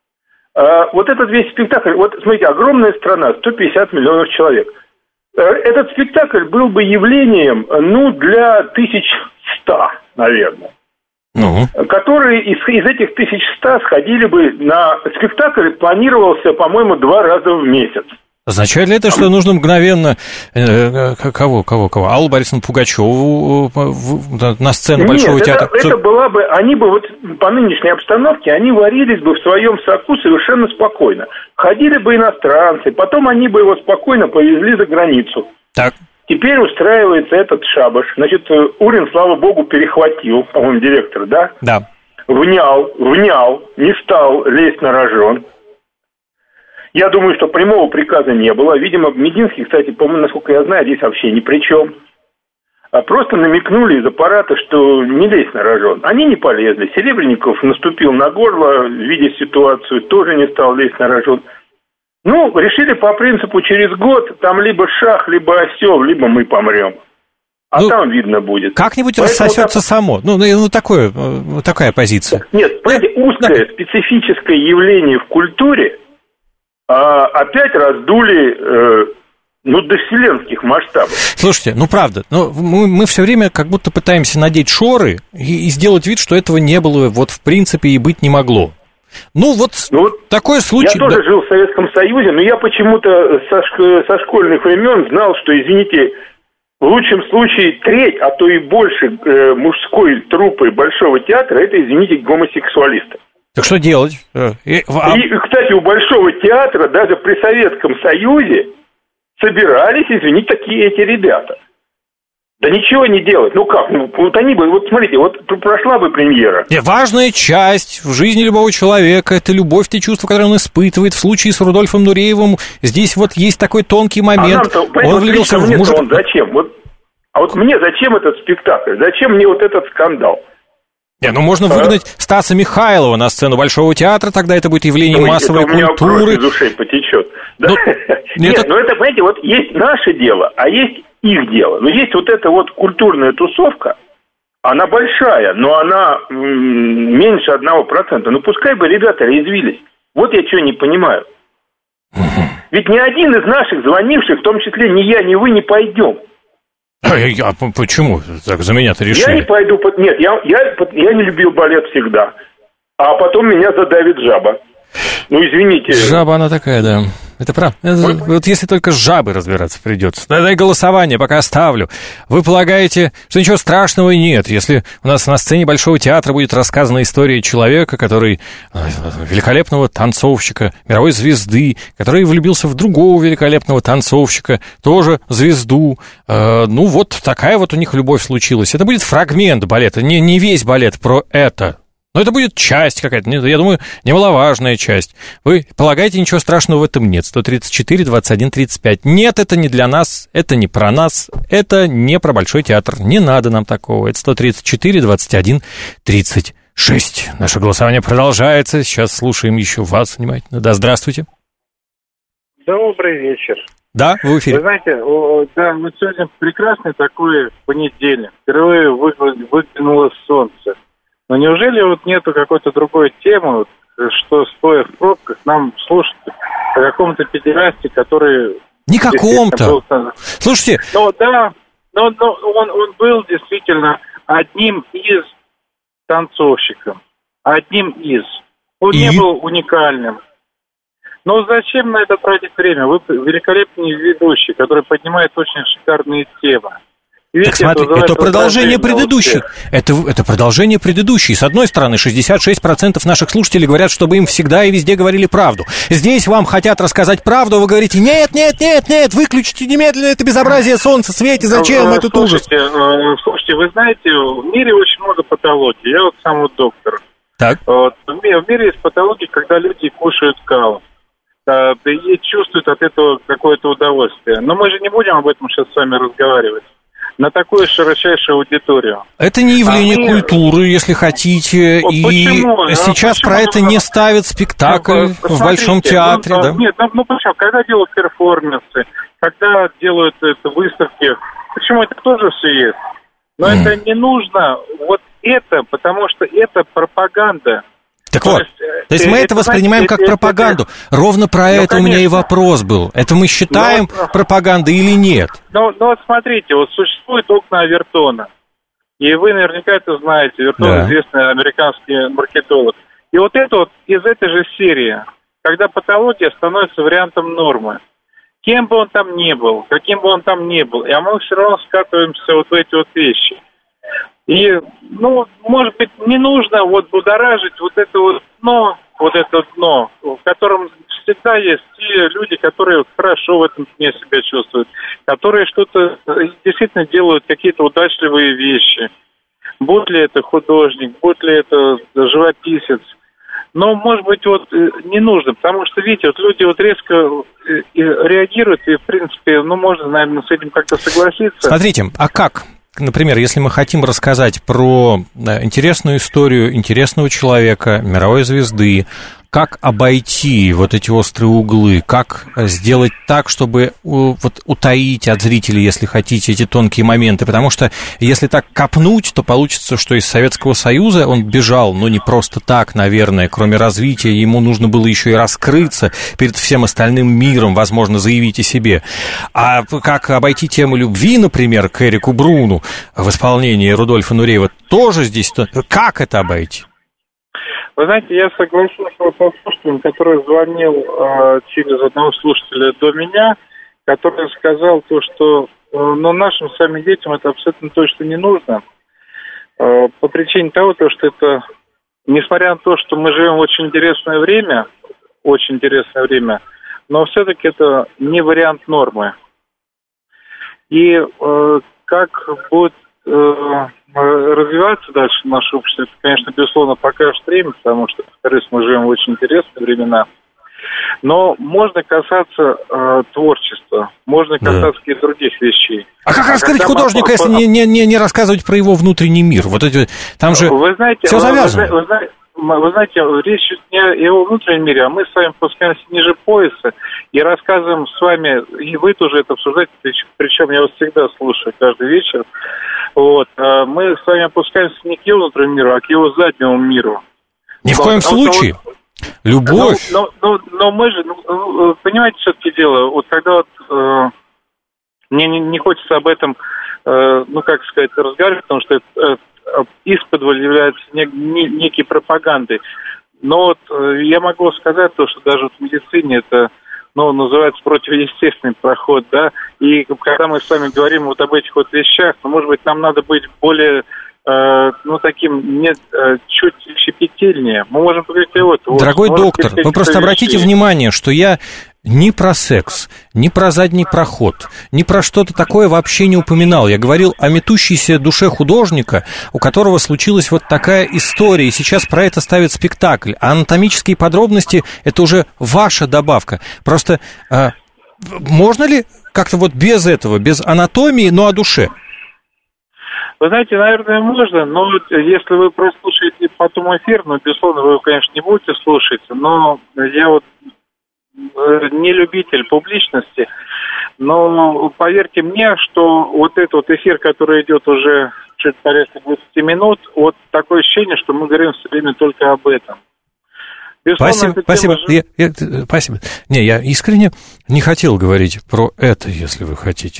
Вот этот весь спектакль, вот смотрите, огромная страна, сто пятьдесят миллионов человек. Этот спектакль был бы явлением, ну, для тысяч ста, наверное. Ну. Которые из, из этих тысяч ста сходили бы на спектакль, планировался, по-моему, два раза в месяц. Означает ли это, что нужно мгновенно э, кого, кого, кого? Аллу Борисовну Пугачеву на сцену Нет, Большого это, театра? это была бы, они бы вот по нынешней обстановке, они варились бы в своем соку совершенно спокойно. Ходили бы иностранцы, потом они бы его спокойно повезли за границу. Так. Теперь устраивается этот шабаш. Значит, Урин, слава богу, перехватил, по-моему, директор, да? Да. Внял, внял, не стал лезть на рожон. Я думаю, что прямого приказа не было. Видимо, Мединский, кстати, по-моему, насколько я знаю, здесь вообще ни при чем. А просто намекнули из аппарата, что не лезь на рожон. Они не полезли. Серебренников наступил на горло, видя ситуацию, тоже не стал лезть на рожон. Ну, решили по принципу через год, там либо шах, либо осел, либо мы помрем. А ну, там видно будет. Как-нибудь Поэтому рассосется там... само. Ну, ну такое, такая позиция. Нет, понимаете, узкое да. специфическое явление в культуре а, опять раздули... Э, Ну, до вселенских масштабов. Слушайте, ну правда, ну, мы, мы все время как будто пытаемся надеть шоры и, и сделать вид, что этого не было, вот в принципе и быть не могло. Ну вот, ну, вот такой случай... Я тоже да. жил в Советском Союзе, но я почему-то со, со школьных времен знал, что, извините, в лучшем случае треть, а то и больше э, мужской труппы Большого театра, это, извините, гомосексуалисты. Так что делать? И, и, кстати, у Большого театра даже при Советском Союзе собирались, извините, такие эти ребята. Да ничего не делать. Ну как? Ну, вот они бы, вот смотрите, вот прошла бы премьера. Нет, важная часть в жизни любого человека – это любовь, те чувства, которые он испытывает. В случае с Рудольфом Нуреевым здесь вот есть такой тонкий момент. А он вот влюбился в мужа. Он зачем? Вот, а вот мне зачем этот спектакль? Зачем мне вот этот скандал? Не, ну можно выгнать а? Стаса Михайлова на сцену Большого театра, тогда это будет явление ну, массовой это культуры. У меня кровь из ушей потечет. Да? Ну, Нет, это... ну это, понимаете, вот есть наше дело, а есть их дело. Но есть вот эта вот культурная тусовка, она большая, но она м- меньше одного процента. Ну пускай бы ребята резвились. Вот я что не понимаю. Ведь ни один из наших звонивших, в том числе ни я, ни вы, не пойдем. А, а почему? Так за меня-то решили. Я не пойду. Нет, я, я, я не любил балет всегда. А потом меня задавит жаба. Ну, извините. Жаба она такая, да. Это правда. Это, вот если только с жабой разбираться придется. Да и голосование пока оставлю. Вы полагаете, что ничего страшного нет, если у нас на сцене Большого театра будет рассказана история человека, который великолепного танцовщика, мировой звезды, который влюбился в другого великолепного танцовщика, тоже звезду. Э, ну, вот такая вот у них любовь случилась. Это будет фрагмент балета, не, не весь балет про это. Но это будет часть какая-то, я думаю, немаловажная часть. Вы полагаете, ничего страшного в этом нет? сто тридцать четыре двадцать один тридцать пять. Нет, это не для нас, это не про нас, это не про Большой театр. Не надо нам такого. Это сто тридцать четыре двадцать один тридцать шесть. Наше голосование продолжается. Сейчас слушаем еще вас внимательно. Да, здравствуйте. Добрый вечер. Да, вы в эфире. Вы знаете, да, вот сегодня прекрасный такой понедельник. Впервые выглянуло солнце. Но неужели вот нету какой-то другой темы, вот, что, стоя в пробках, нам слушать о каком-то педерасте, который... Не каком-то! Был... Слушайте... Ну да, но, но он, он был действительно одним из танцовщиков. Одним из. Он И? не был уникальным. Но зачем на это тратить время? Вы великолепный ведущий, который поднимает очень шикарные темы. Так смотри, это, это продолжение предыдущей. Это, это продолжение предыдущей. С одной стороны, шестьдесят шесть процентов наших слушателей говорят, чтобы им всегда и везде говорили правду. Здесь вам хотят рассказать правду, а вы говорите, нет, нет, нет, нет, выключите немедленно это безобразие, солнце светит, зачем этот ужас? Слушайте, слушайте, вы знаете, в мире очень много патологий. Я вот сам вот доктор. Так. Вот, в мире есть патологии, когда люди кушают кал. И чувствуют от этого какое-то удовольствие. Но мы же не будем об этом сейчас с вами разговаривать. На такую широчайшую аудиторию. Это не явление а культуры, мы... если хотите, вот и почему? сейчас почему? про это не ставят спектакль ну, в Большом театре, ну, да? Нет, ну, ну почему? Когда делают перформансы, когда делают это, выставки, почему это тоже все есть? Но mm. это не нужно, вот это, потому что это пропаганда. Так то вот, есть, то есть мы это воспринимаем знаете, как пропаганду. Это... Ровно про ну, это конечно. У меня и вопрос был. Это мы считаем но... пропагандой или нет? Ну, ну вот смотрите, вот существует окна Авертона. И вы наверняка это знаете. Авертон да. известный американский маркетолог. И вот это вот из этой же серии, когда патология становится вариантом нормы. Кем бы он там ни был, каким бы он там ни был, а мы все равно скатываемся вот в эти вот вещи. И, ну, может быть, не нужно вот будоражить вот это вот дно, вот это дно, в котором всегда есть те люди, которые хорошо в этом дне себя чувствуют, которые что-то действительно делают, какие-то удачливые вещи. Будь ли это художник, будь ли это живописец. Но, может быть, вот не нужно, потому что, видите, вот люди вот резко реагируют, и, в принципе, ну, можно, наверное, с этим как-то согласиться. Смотрите, а как? Например, если мы хотим рассказать про интересную историю интересного человека, мировой звезды, как обойти вот эти острые углы, как сделать так, чтобы вот утаить от зрителей, если хотите, эти тонкие моменты, потому что если так копнуть, то получится, что из Советского Союза он бежал, но не просто так, наверное, кроме развития, ему нужно было еще и раскрыться перед всем остальным миром, возможно, заявить о себе. А как обойти тему любви, например, к Эрику Бруну в исполнении Рудольфа Нуреева, тоже здесь, как это обойти? Вы знаете, я согласился вот со слушателем, который звонил э, через одного слушателя до меня, который сказал то, что э, ну, нашим с вами детям это абсолютно точно не нужно. Э, по причине того, то, что это, несмотря на то, что мы живем в очень интересное время, очень интересное время, но все-таки это не вариант нормы. И э, как будет э, развиваться дальше наше общество, это, конечно, безусловно, покажет время, потому что, повторюсь, мы живем в очень интересные времена. Но можно касаться э, творчества, можно касаться да. каких-то других вещей. А как а раскрыть художника, мы... если не, не, не рассказывать про его внутренний мир? Вот эти, там же вы знаете, все завязано. Вы, вы, знаете, вы знаете, речь не о его внутреннем мире, а мы с вами спускаемся ниже пояса и рассказываем с вами, и вы тоже это обсуждаете, причем я вас всегда слушаю каждый вечер. Вот. Мы с вами опускаемся не к его внутреннему миру, а к его заднему миру. Ни в коем случае. Вот, любовь. Но, но, но, но мы же, ну, понимаете, все-таки дело, вот когда вот э, мне не, не хочется об этом, э, ну, как сказать, разговаривать, потому что это э, исподволь является не, не, некой пропагандой. Но вот э, я могу сказать то, что даже вот в медицине это, ну, называется противоестественный проход, да, и когда мы с вами говорим вот об этих вот вещах, ну, может быть, нам надо быть более, э, ну, таким, не, э, чуть щепетильнее. Мы можем поговорить и вот. Дорогой вот, доктор, вы просто обратите внимание, что я ни про секс, ни про задний проход, ни про что-то такое вообще не упоминал. Я говорил о метущейся душе художника, у которого случилась вот такая история, и сейчас про это ставят спектакль. А анатомические подробности – это уже ваша добавка. Просто э, можно ли как-то вот без этого, без анатомии, но о душе? Вы знаете, наверное, можно, но если вы прослушаете потом эфир, ну, безусловно, вы, конечно, не будете слушать, но я вот не любитель публичности, но поверьте мне, что вот этот вот эфир, который идет уже чуть порядка двадцать минут, вот такое ощущение, что мы говорим все время только об этом. Безусловно, спасибо, спасибо. Же... Я, я, спасибо. Не, я искренне не хотел говорить про это, если вы хотите.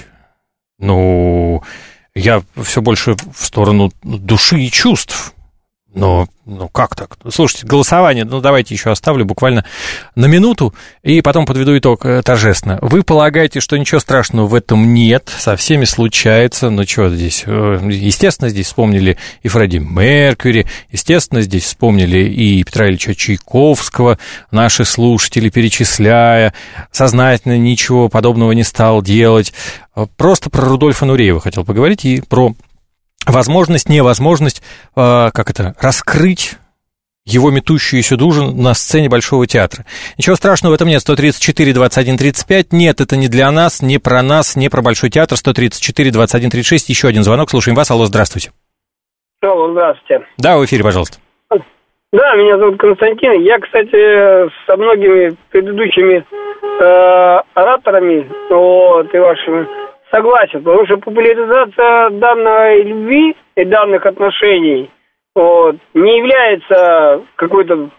Ну, я все больше в сторону души и чувств. Но, ну, как так? Слушайте, голосование, ну, давайте еще оставлю буквально на минуту, и потом подведу итог торжественно. Вы полагаете, что ничего страшного в этом нет, со всеми случается, ну, что здесь? Естественно, здесь вспомнили и Фредди Меркьюри, естественно, здесь вспомнили и Петра Ильича Чайковского, наши слушатели, перечисляя, сознательно ничего подобного не стал делать. Просто про Рудольфа Нуреева хотел поговорить и про... возможность, невозможность, э, как это, раскрыть его метущуюся душу на сцене Большого театра. Ничего страшного в этом нет. сто тридцать четыре двадцать один тридцать пять. Нет, это не для нас, не про нас, не про Большой театр. сто тридцать четыре двадцать один тридцать шесть. Еще один звонок. Слушаем вас. Алло, здравствуйте. Алло, здравствуйте. Да, в эфире, пожалуйста. Да, меня зовут Константин. Я, кстати, со многими предыдущими э, ораторами вот, и вашими согласен, потому что популяризация данной любви и данных отношений вот, не является какой-то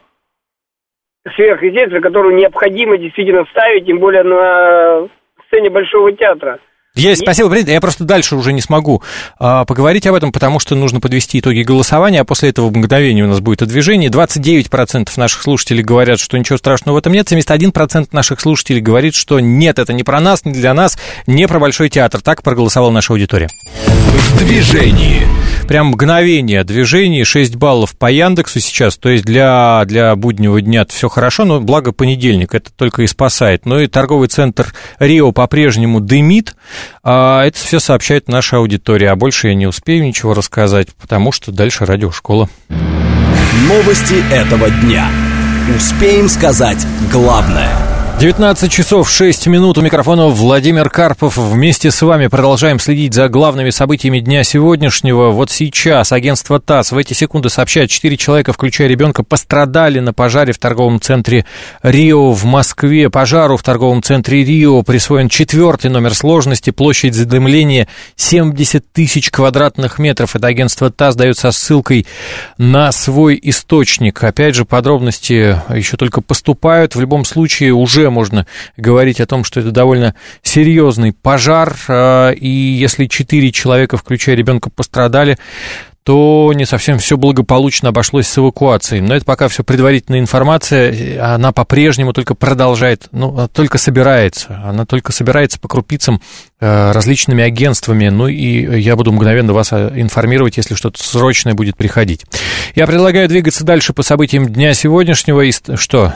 сверхъестественной, которую необходимо действительно ставить, тем более на сцене Большого театра. Есть, спасибо. Я просто дальше уже не смогу а, поговорить об этом, потому что нужно подвести итоги голосования, а после этого в мгновение у нас будет движение. двадцать девять процентов наших слушателей говорят, что ничего страшного в этом нет. семьдесят один процент наших слушателей говорит, что нет, это не про нас, не для нас, не про Большой театр. Так проголосовала наша аудитория. В движении. Прям мгновение движения, шесть баллов по Яндексу сейчас, то есть для, для буднего дня все хорошо, но благо понедельник, это только и спасает. Но и торговый центр Рио по-прежнему дымит, а это все сообщает наша аудитория, а больше я не успею ничего рассказать, потому что дальше радиошкола. Новости этого дня. Успеем сказать главное. девятнадцать часов шесть минут, у микрофона Владимир Карпов. Вместе с вами продолжаем следить за главными событиями дня сегодняшнего. Вот сейчас агентство ТАСС в эти секунды сообщает, четыре человека, включая ребенка, пострадали на пожаре в торговом центре Рио в Москве. Пожару в торговом центре Рио присвоен четвертый номер сложности, площадь задымления семьдесят тысяч квадратных метров. Это агентство ТАСС дает со ссылкой на свой источник. Опять же, подробности еще только поступают. В любом случае, уже можно говорить о том, что это довольно серьезный пожар, и если четыре человека, включая ребенка, пострадали, то не совсем все благополучно обошлось с эвакуацией. Но это пока все предварительная информация, она по-прежнему только продолжает, ну, только собирается, она только собирается по крупицам различными агентствами, ну и я буду мгновенно вас информировать, если что-то срочное будет приходить. Я предлагаю двигаться дальше по событиям дня сегодняшнего. И что?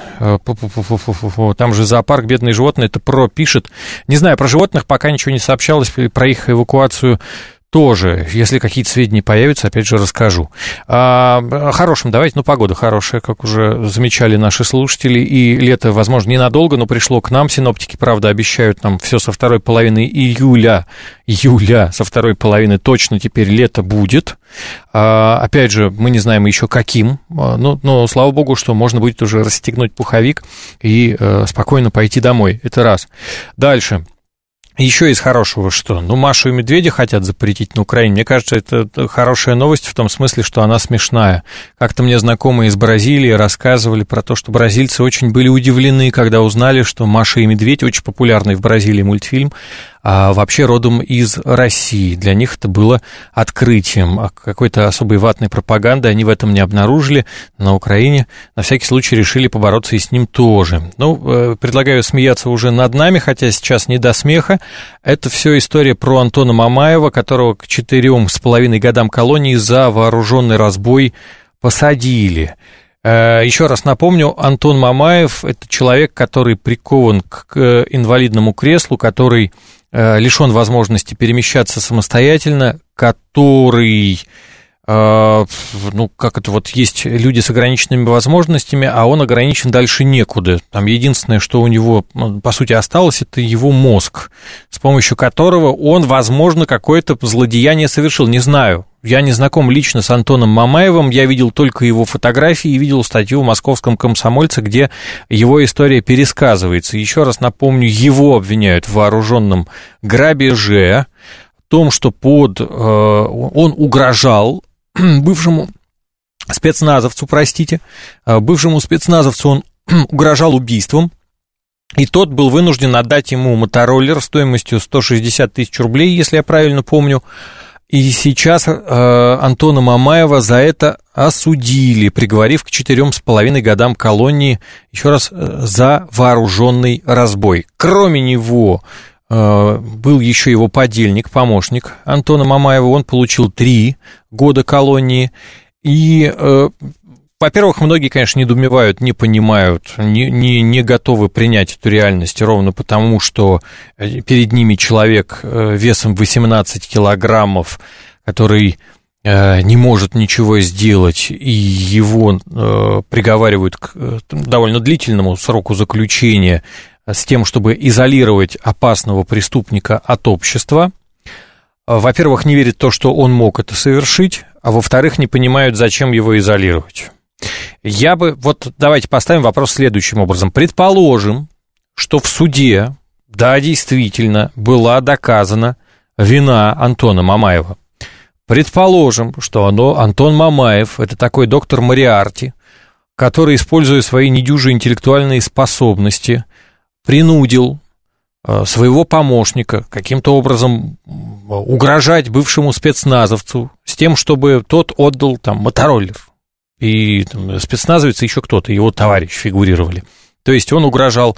Там же зоопарк, бедные животные, это про пишет. Не знаю, про животных пока ничего не сообщалось, про их эвакуацию тоже, если какие-то сведения появятся, опять же, расскажу. А, о хорошем давайте, ну, погода хорошая, как уже замечали наши слушатели, и лето, возможно, ненадолго, но пришло к нам. Синоптики, правда, обещают нам все со второй половины июля, июля, со второй половины точно теперь лето будет. А, опять же, мы не знаем еще каким, но, но, слава богу, что можно будет уже расстегнуть пуховик и э, спокойно пойти домой. Это раз. Дальше. Еще из хорошего что? Ну, Машу и Медведя хотят запретить на Украине. Мне кажется, это хорошая новость в том смысле, что она смешная. Как-то мне знакомые из Бразилии рассказывали про то, что бразильцы очень были удивлены, когда узнали, что Маша и Медведь, очень популярный в Бразилии мультфильм, а вообще родом из России. Для них это было открытием. А какой-то особой ватной пропаганды они в этом не обнаружили. На Украине на всякий случай решили побороться и с ним тоже. Ну, предлагаю смеяться уже над нами, хотя сейчас не до смеха. Это все история про Антона Мамаева, которого к четырем с половиной годам колонии за вооруженный разбой посадили. Еще раз напомню, Антон Мамаев – это человек, который прикован к инвалидному креслу, который лишен возможности перемещаться самостоятельно, который, ну, как это вот, есть люди с ограниченными возможностями, а он ограничен дальше некуда. Там единственное, что у него, по сути, осталось, это его мозг, с помощью которого он, возможно, какое-то злодеяние совершил. Не знаю. Я не знаком лично с Антоном Мамаевым, я видел только его фотографии и видел статью в «Московском комсомольце», где его история пересказывается. Еще раз напомню, его обвиняют в вооруженном грабеже, в том, что под, э, он угрожал бывшему спецназовцу, простите, бывшему спецназовцу он угрожал убийством, и тот был вынужден отдать ему мотороллер стоимостью сто шестьдесят тысяч рублей, если я правильно помню. И сейчас э, Антона Мамаева за это осудили, приговорив к четырем с половиной годам колонии, еще раз, э, за вооруженный разбой. Кроме него э, был еще его подельник, помощник Антона Мамаева, он получил три года колонии. И, э, во-первых, многие, конечно, недоумевают, не понимают, не, не, не готовы принять эту реальность, ровно потому, что перед ними человек весом восемнадцать килограммов, который не может ничего сделать, и его приговаривают к довольно длительному сроку заключения с тем, чтобы изолировать опасного преступника от общества. Во-первых, не верят в то, что он мог это совершить, а во-вторых, не понимают, зачем его изолировать. Я бы, вот давайте поставим вопрос следующим образом. Предположим, что в суде, да, действительно, была доказана вина Антона Мамаева. Предположим, что оно, Антон Мамаев, это такой доктор Мориарти, который, используя свои недюжие интеллектуальные способности, принудил своего помощника, каким-то образом угрожать бывшему спецназовцу с тем, чтобы тот отдал там мотороллер. И там, спецназовец и еще кто-то, его товарищ фигурировали. То есть он угрожал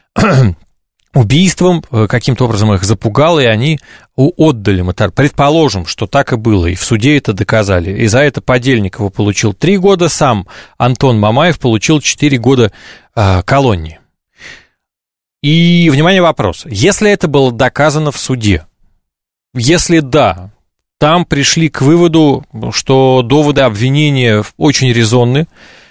убийством, каким-то образом их запугал, и они отдали мотор. Предположим, что так и было, и в суде это доказали. И за это Подельникова получил три года, сам Антон Мамаев получил четыре года э, колонии. И, внимание, вопрос. Если это было доказано в суде, если да, там пришли к выводу, что доводы обвинения очень резонны,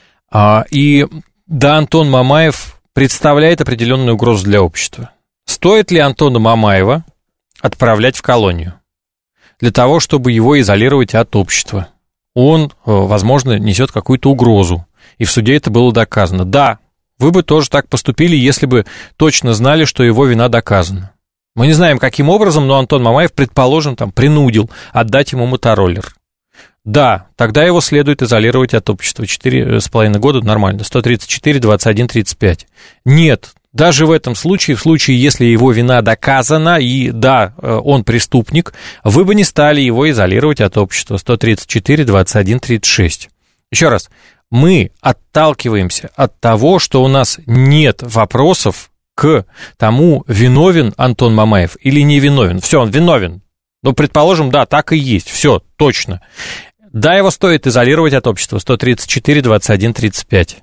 э, и да, Антон Мамаев представляет определенную угрозу для общества. Стоит ли Антона Мамаева отправлять в колонию для того, чтобы его изолировать от общества? Он, возможно, несет какую-то угрозу, и в суде это было доказано. Да, вы бы тоже так поступили, если бы точно знали, что его вина доказана. Мы не знаем, каким образом, но Антон Мамаев, предположим, там, принудил отдать ему мотороллер. Да, тогда его следует изолировать от общества. Четыре с половиной года нормально. сто тридцать четыре, двадцать один, тридцать пять. Нет, даже в этом случае, в случае, если его вина доказана, и да, он преступник, вы бы не стали его изолировать от общества. сто тридцать четыре, двадцать один, тридцать шесть. Еще раз, мы отталкиваемся от того, что у нас нет вопросов к тому, виновен Антон Мамаев или не виновен. Все, он виновен. Ну, предположим, да, так и есть. Все, точно. Да, его стоит изолировать от общества. сто тридцать четыре, двадцать один, тридцать пять.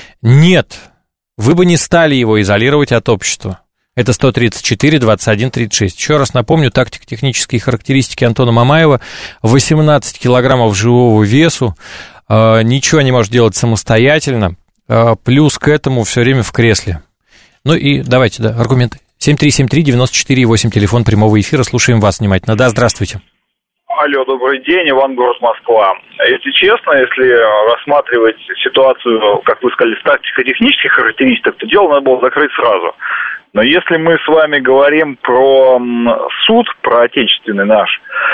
Нет, вы бы не стали его изолировать от общества. Это сто тридцать четыре, двадцать один, тридцать шесть. Еще раз напомню, тактико-технические характеристики Антона Мамаева. восемнадцать килограммов живого весу. Ничего не может делать самостоятельно. Плюс к этому все время в кресле. Ну и давайте, да, аргументы. семь три семь три девяносто четыре восемь, телефон прямого эфира. Слушаем вас внимательно. Да, здравствуйте. Алло, добрый день, Иван, город Москва. Если честно, если рассматривать ситуацию, как вы сказали, с тактико-технических характеристик, то дело надо было закрыть сразу. Но если мы с вами говорим про суд, про отечественный наш,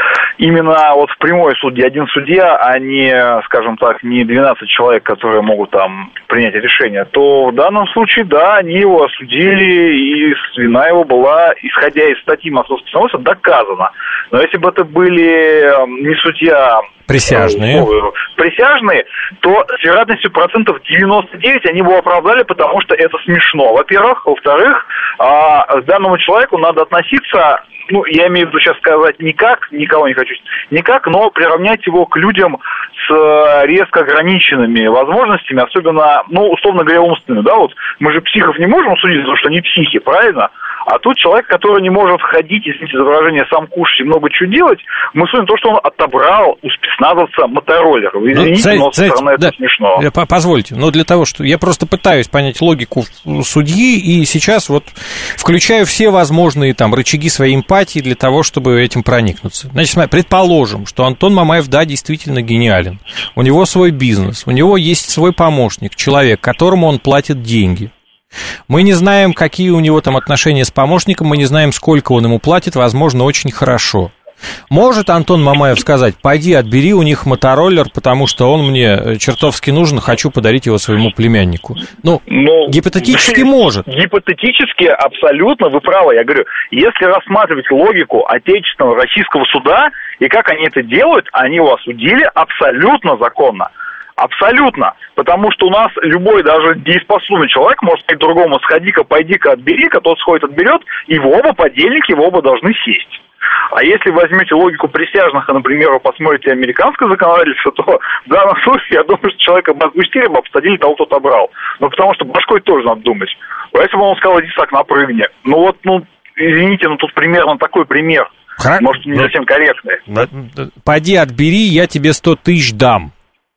именно вот в прямой суд, где один судья, а не, скажем так, не двенадцать человек, которые могут там принять решение, то в данном случае, да, они его осудили, и вина его была, исходя из статьи Московского становится, доказана. Но если бы это были не судья... Присяжные. Ну, присяжные, то с вероятностью процентов девяносто девять они бы оправдали, потому что это смешно, во-первых. Во-вторых, а, к данному человеку надо относиться, ну, я имею в виду сейчас сказать никак, никого не хочу, никак, но приравнять его к людям с резко ограниченными возможностями, особенно, ну, условно говоря, умственными, да, вот мы же психов не можем судить, потому что они психи, правильно? А тут человек, который не может ходить, извините за выражение, сам кушать и много чего делать, мы судим то, что он отобрал у спецназовца мотороллер. Вы извините, ну, но со стороны это да, смешно. Позвольте, но для того, что я просто пытаюсь понять логику судьи, и сейчас вот включаю все возможные там рычаги своей эмпатии для того, чтобы этим проникнуться. Значит, смотри, предположим, что Антон Мамаев, да, действительно гениален. У него свой бизнес, у него есть свой помощник, человек, которому он платит деньги. Мы не знаем, какие у него там отношения с помощником, мы не знаем, сколько он ему платит, возможно, очень хорошо. Может Антон Мамаев сказать: пойди, отбери у них мотороллер, потому что он мне чертовски нужен, хочу подарить его своему племяннику. Ну, ну гипотетически может. Гипотетически абсолютно, вы правы. Я говорю, если рассматривать логику отечественного российского суда и как они это делают, они его осудили абсолютно законно. Абсолютно. Потому что у нас любой, даже дееспособный человек может сказать другому: сходи-ка, пойди-ка, отбери-ка, тот сходит, отберет, и в оба подельники, в оба должны сесть. А если возьмете логику присяжных, а, например, вы посмотрите американское законодательство, то в данном случае, я думаю, что человека бы отпустили, бы обсадили того, кто отобрал. Ну, потому что башкой тоже надо думать. А если бы он сказал: иди так, напрыгни. Ну, вот, ну, извините, ну, тут примерно такой пример. Хорошо. Может, не совсем корректный. Пойди, отбери, я тебе сто тысяч дам.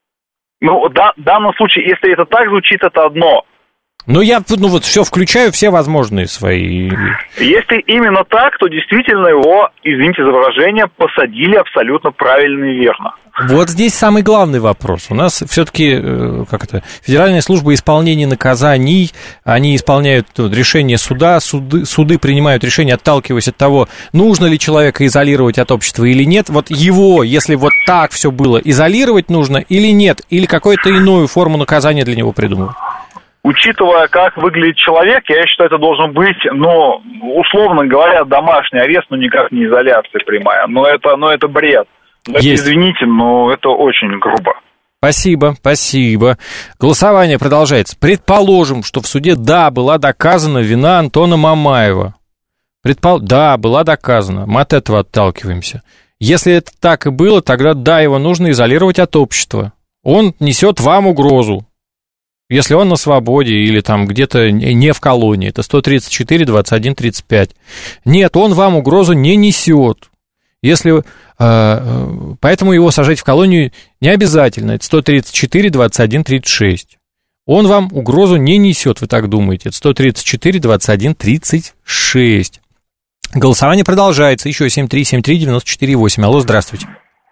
Ну, да, в данном случае, если это так звучит, это одно. Ну, я, ну, вот все включаю, все возможные свои... Если именно так, то действительно его, извините за выражение, посадили абсолютно правильно и верно. Вот здесь самый главный вопрос. У нас все-таки, как это, Федеральная служба исполнения наказаний, они исполняют ну, решения суда, суды, суды принимают решения, отталкиваясь от того, нужно ли человека изолировать от общества или нет. Вот его, если вот так все было, изолировать нужно или нет, или какую-то иную форму наказания для него придумывать? Учитывая, как выглядит человек, я считаю, это должен быть, ну, условно говоря, домашний арест, но никак не изоляция прямая. Но это, но это бред. Это, извините, но это очень грубо. Спасибо, спасибо. Голосование продолжается. Предположим, что в суде, да, была доказана вина Антона Мамаева. Предпол... Да, была доказана. Мы от этого отталкиваемся. Если это так и было, тогда да, его нужно изолировать от общества. Он несет вам угрозу. Если он на свободе или там где-то не в колонии, это сто тридцать четыре двадцать один тридцать пять. Нет, он вам угрозу не несет. Если, э, поэтому его сажать в колонию не обязательно. Это сто тридцать четыре двадцать один тридцать шесть. Он вам угрозу не несет, вы так думаете. Это сто тридцать четыре двадцать один тридцать шесть. Голосование продолжается. Еще семь три семь три девяносто четыре восемь. Алло, здравствуйте.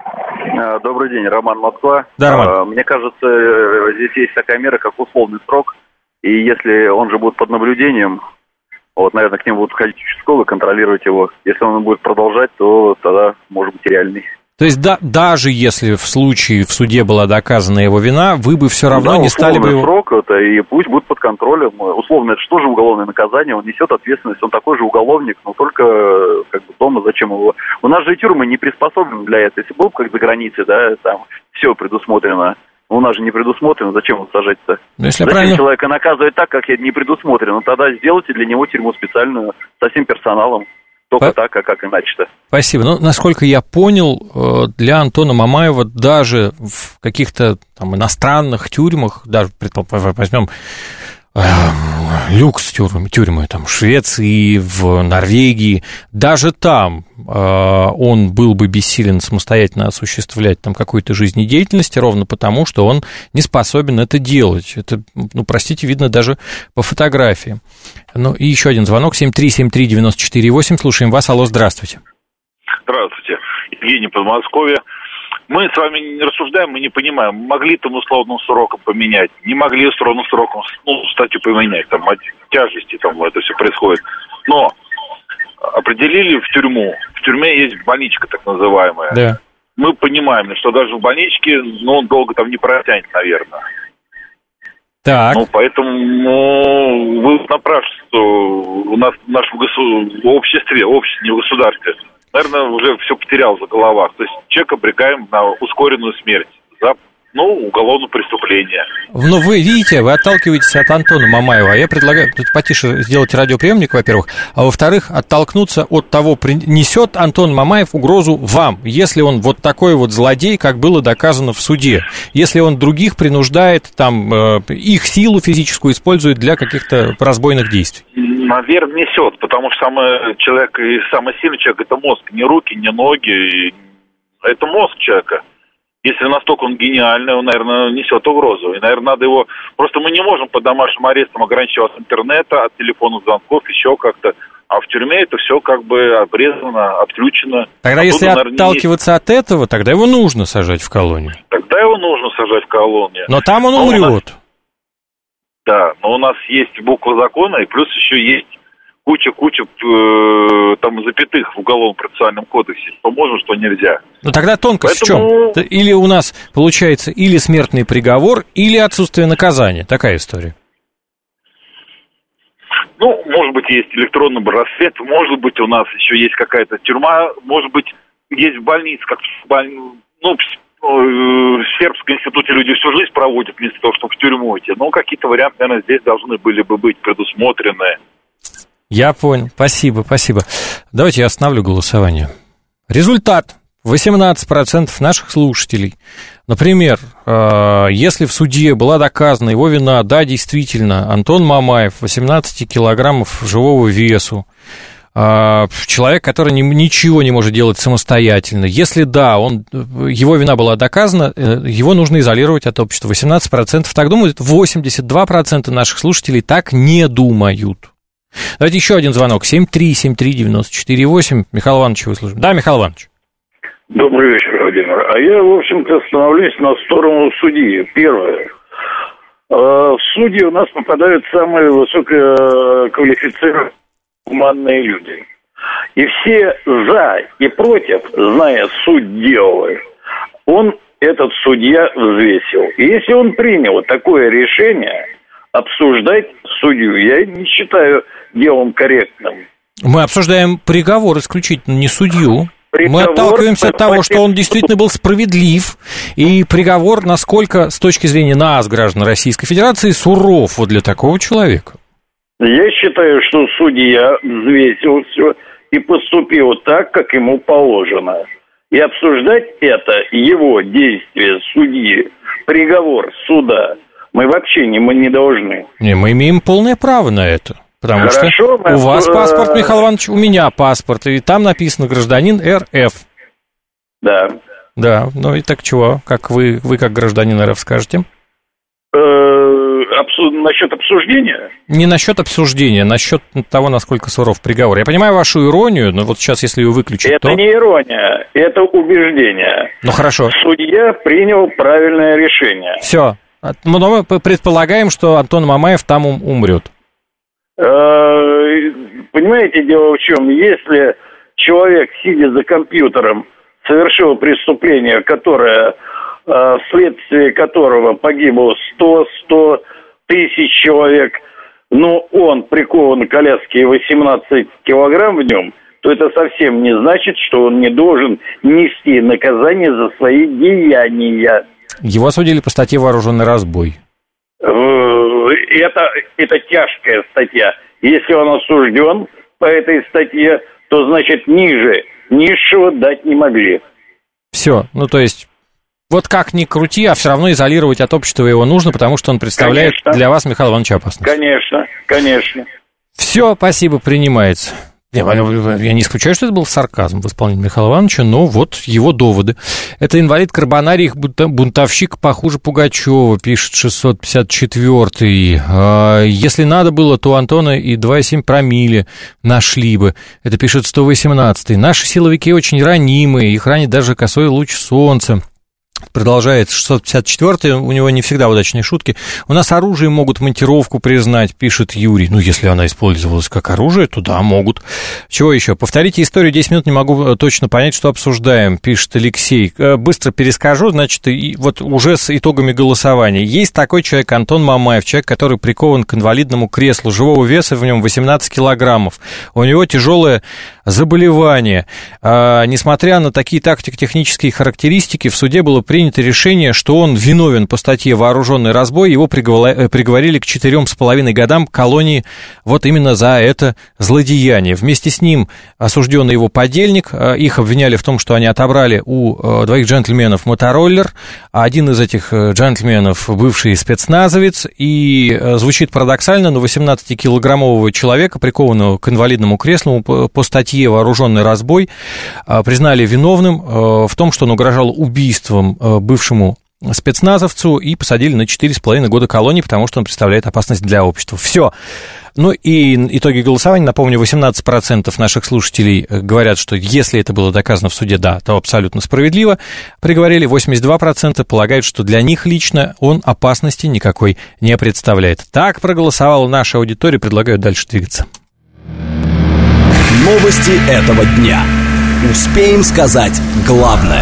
Добрый день, Роман, Москва. Да, Роман. Мне кажется, здесь есть такая мера, как условный срок. И если он же будет под наблюдением, вот, наверное, к нему будут ходить участковые, контролировать его. Если он будет продолжать, то тогда может быть и реальный. То есть да, даже если в случае в суде была доказана его вина, вы бы все равно да, не стали бы его... срок, это, и пусть будет под контролем. Условно, это что же уголовное наказание, он несет ответственность, он такой же уголовник, но только как бы дома, зачем его... У нас же тюрьмы не приспособлены для этого. Если было бы как за границей, да, там все предусмотрено. У нас же не предусмотрено, зачем его сажать-то? Ну, если зачем правильно... человека наказывать так, как не предусмотрено? Тогда сделайте для него тюрьму специальную, со всем персоналом. Только По... так, а как иначе-то? Спасибо. Ну, насколько я понял, для Антона Мамаева даже в каких-то там иностранных тюрьмах, даже, возьмем э, люкс тюрьмы, тюрьмы там, в Швеции, в Норвегии, даже там э, он был бы бессилен самостоятельно осуществлять там какую-то жизнедеятельность, ровно потому, что он не способен это делать. Это, ну, простите, видно даже по фотографии. Ну, и еще один звонок, семь три семь три девяносто четыре восемь, слушаем вас, алло, здравствуйте. Здравствуйте, Евгений, Подмосковье. Мы с вами не рассуждаем, мы не понимаем, могли там условным сроком поменять, не могли условным сроком, ну, статью поменять, там, от тяжести там это все происходит. Но определили в тюрьму, в тюрьме есть больничка так называемая. Да. Мы понимаем, что даже в больничке, ну, он долго там не протянет, наверное. Так. Ну, поэтому, ну, вы напрашиваетесь, что у нас в нашем госу... в обществе, обществе, не в государстве, наверное, уже все потерял за головах. То есть человека обрекаем на ускоренную смерть за, ну, уголовное преступление. Ну, вы видите, вы отталкиваетесь от Антона Мамаева. Я предлагаю тут потише сделать радиоприемник, во-первых, а во-вторых, оттолкнуться от того, несет Антон Мамаев угрозу вам, если он вот такой вот злодей, как было доказано в суде. Если он других принуждает, там, их силу физическую использует для каких-то разбойных действий. Наверное, несет, потому что самый человек, и самый сильный человек, это мозг, не руки, не ноги, это мозг человека. Если настолько он гениальный, он, наверное, несет угрозу. И, наверное, надо его... Просто мы не можем под домашним арестом ограничивать от интернета, от телефонных звонков, еще как-то. А в тюрьме это все как бы обрезано, отключено. Тогда, если отталкиваться от этого, тогда его нужно сажать в колонию. Тогда его нужно сажать в колонию. Но там он умрет. Да, но у нас есть буква закона, и плюс еще есть куча-куча э, там запятых в Уголовно-процессуальном кодексе, что можно, что нельзя. Ну тогда тонкость Поэтому... в чем? Или у нас получается или смертный приговор, или отсутствие наказания. Такая история. Ну, может быть, есть электронный браслет, может быть, у нас еще есть какая-то тюрьма, может быть, есть больница, как в боль... ну, в Сербском институте люди всю жизнь проводят вместо того, чтобы в тюрьму идти. Но какие-то варианты, наверное, здесь должны были бы быть предусмотрены. Я понял. Спасибо, спасибо. Давайте я остановлю голосование. Результат. восемнадцать процентов наших слушателей. Например, если в суде была доказана его вина, да, действительно, Антон Мамаев, восемнадцать килограммов живого весу, человек, который ничего не может делать самостоятельно. Если да, он, его вина была доказана, его нужно изолировать от общества. восемнадцать процентов так думают, восемьдесят два процента наших слушателей так не думают. Давайте еще один звонок. семь три семь три девяносто четыре восемь. Михаил Иванович, вы слушаете. Да, Михаил Иванович. Добрый вечер, Владимир. А я, в общем-то, становлюсь на сторону судьи. Первое. В судьи у нас попадают самые высококвалифицированные гуманные люди. И все за и против, зная суть дела, он, этот судья, взвесил. И если он принял такое решение, обсуждать судью я не считаю делом корректным. Мы обсуждаем приговор исключительно, не судью. Приговор, Мы отталкиваемся от того, что он действительно был справедлив, и приговор, насколько, с точки зрения нас, граждан Российской Федерации, суров вот для такого человека. Я считаю, что судья взвесил все и поступил так, как ему положено. И обсуждать это, его действия, судьи, приговор суда, мы вообще не, мы не должны. Не, мы имеем полное право на это. Потому Хорошо, что мы... у вас паспорт, Михаил Иванович, у меня паспорт, и там написано «гражданин эр эф». Да. Да, ну и так чего, как вы, вы как гражданин эр эф скажете? Обсу... Насчет обсуждения? Не насчет обсуждения, насчет того, насколько суров приговор. Я понимаю вашу иронию, но вот сейчас, если ее выключить, это то... не ирония, это убеждение. Ну, хорошо. Судья принял правильное решение. Все. Но мы предполагаем, что Антон Мамаев там умрет. Понимаете, дело в чем? Если человек, сидя за компьютером, совершил преступление, которое, вследствие которого погибло сто-сто тысяч человек, но он прикован к коляске и восемнадцать килограмм в нем, то это совсем не значит, что он не должен нести наказание за свои деяния. Его осудили по статье «Вооруженный разбой». Это, это тяжкая статья. Если он осужден по этой статье, то, значит, ниже низшего дать не могли. Все, ну то есть, вот как ни крути, а все равно изолировать от общества его нужно, потому что он представляет конечно. Для вас, Михаил Иванович, опасность. Конечно, конечно. Все, спасибо, принимается. Я не исключаю, что это был сарказм в исполнении Михаила Ивановича, но вот его доводы. Это инвалид Карбонарий, бунтовщик похуже Пугачева, пишет шестьсот пятьдесят четвёртый. Если надо было, то Антона и два и семь промилле нашли бы. Это пишет сто восемнадцатый. Наши силовики очень ранимые, их ранит даже косой луч солнца. Продолжает шестьсот пятьдесят четвёртый, у него не всегда удачные шутки. У нас оружие могут монтировку признать, пишет Юрий. Ну, если она использовалась как оружие, то да, могут. Чего еще? Повторите историю, десять минут не могу точно понять, что обсуждаем, пишет Алексей. Быстро перескажу, значит, и вот уже с итогами голосования. Есть такой человек, Антон Мамаев, человек, который прикован к инвалидному креслу, живого веса в нем восемнадцать килограммов. У него тяжелое заболевание. А, несмотря на такие тактико-технические характеристики, в суде было принято решение, что он виновен по статье «Вооруженный разбой», его приговорили к четырем с половиной годам колонии вот именно за это злодеяние. Вместе с ним осужденный его подельник, их обвиняли в том, что они отобрали у двоих джентльменов мотороллер, а один из этих джентльменов бывший спецназовец, и звучит парадоксально, но восемнадцатикилограммового человека, прикованного к инвалидному креслу по статье «Вооруженный разбой», признали виновным в том, что он угрожал убийством бывшему спецназовцу и посадили на четыре с половиной года колонии, потому что он представляет опасность для общества. Все. Ну и итоги голосования, напомню, восемнадцать процентов наших слушателей говорят, что если это было доказано в суде, да, то абсолютно справедливо. Приговорили восемьдесят два процента, полагают, что для них лично он опасности никакой не представляет. Так проголосовала наша аудитория, предлагаю дальше двигаться. Новости этого дня. Успеем сказать главное.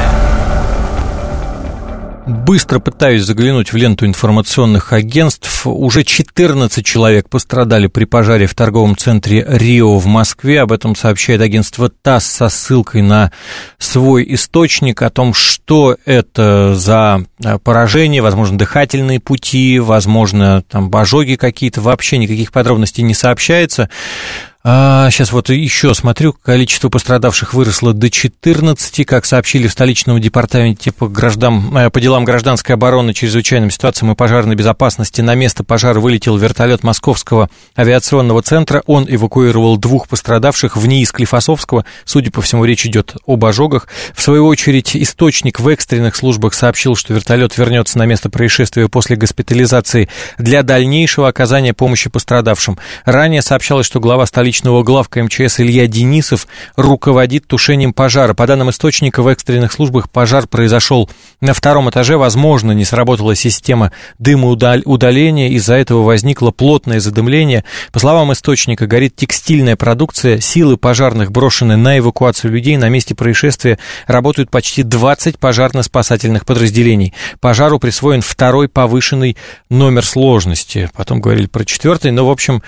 Быстро пытаюсь заглянуть в ленту информационных агентств. Уже четырнадцать человек пострадали при пожаре в торговом центре Рио в Москве. Об этом сообщает агентство ТАСС со ссылкой на свой источник, о том, что это за поражение, возможно, дыхательные пути, возможно, там ожоги какие-то. Вообще никаких подробностей не сообщается. А, сейчас вот еще смотрю, количество пострадавших выросло до четырнадцати, как сообщили в столичном департаменте по, граждан, по делам гражданской обороны, чрезвычайным ситуациям и пожарной безопасности. На место пожара вылетел вертолет Московского авиационного центра. Он эвакуировал двух пострадавших в НИИ Склифосовского. Судя по всему, речь идет об ожогах. В свою очередь, источник в экстренных службах сообщил, что вертолет вернется на место происшествия после госпитализации для дальнейшего оказания помощи пострадавшим. Ранее сообщалось, что глава столичного главка МЧС Илья Денисов руководит тушением пожара. По данным источника, в экстренных службах пожар произошел на втором этаже. Возможно, не сработала система дымоудаления, из-за этого возникло плотное задымление. По словам источника, горит текстильная продукция, силы пожарных брошены на эвакуацию людей. На месте происшествия работают почти двадцать пожарно-спасательных подразделений. Пожару присвоен второй повышенный номер сложности. Потом говорили про четвертый, но, в общем,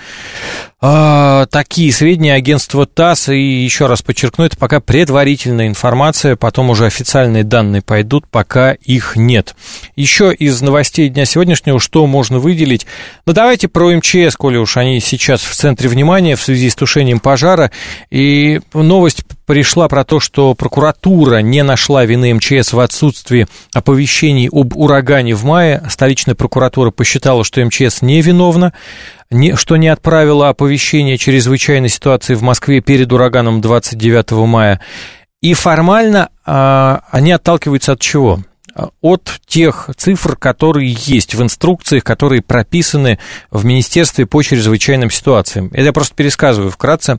э, такие сведения агентства ТАСС, и еще раз подчеркну, это пока предварительная информация, потом уже официальные данные пойдут, пока их нет. Еще из новостей дня сегодняшнего, что можно выделить? Ну, давайте про МЧС, коли уж они сейчас в центре внимания в связи с тушением пожара, и новость пришла про то, что прокуратура не нашла вины МЧС в отсутствии оповещений об урагане в мае. Столичная прокуратура посчитала, что МЧС невиновна, не, что не отправила оповещение о чрезвычайной ситуации в Москве перед ураганом двадцать девятого мая. И формально а, они отталкиваются от чего? От тех цифр, которые есть в инструкциях, которые прописаны в Министерстве по чрезвычайным ситуациям. Это я просто пересказываю вкратце,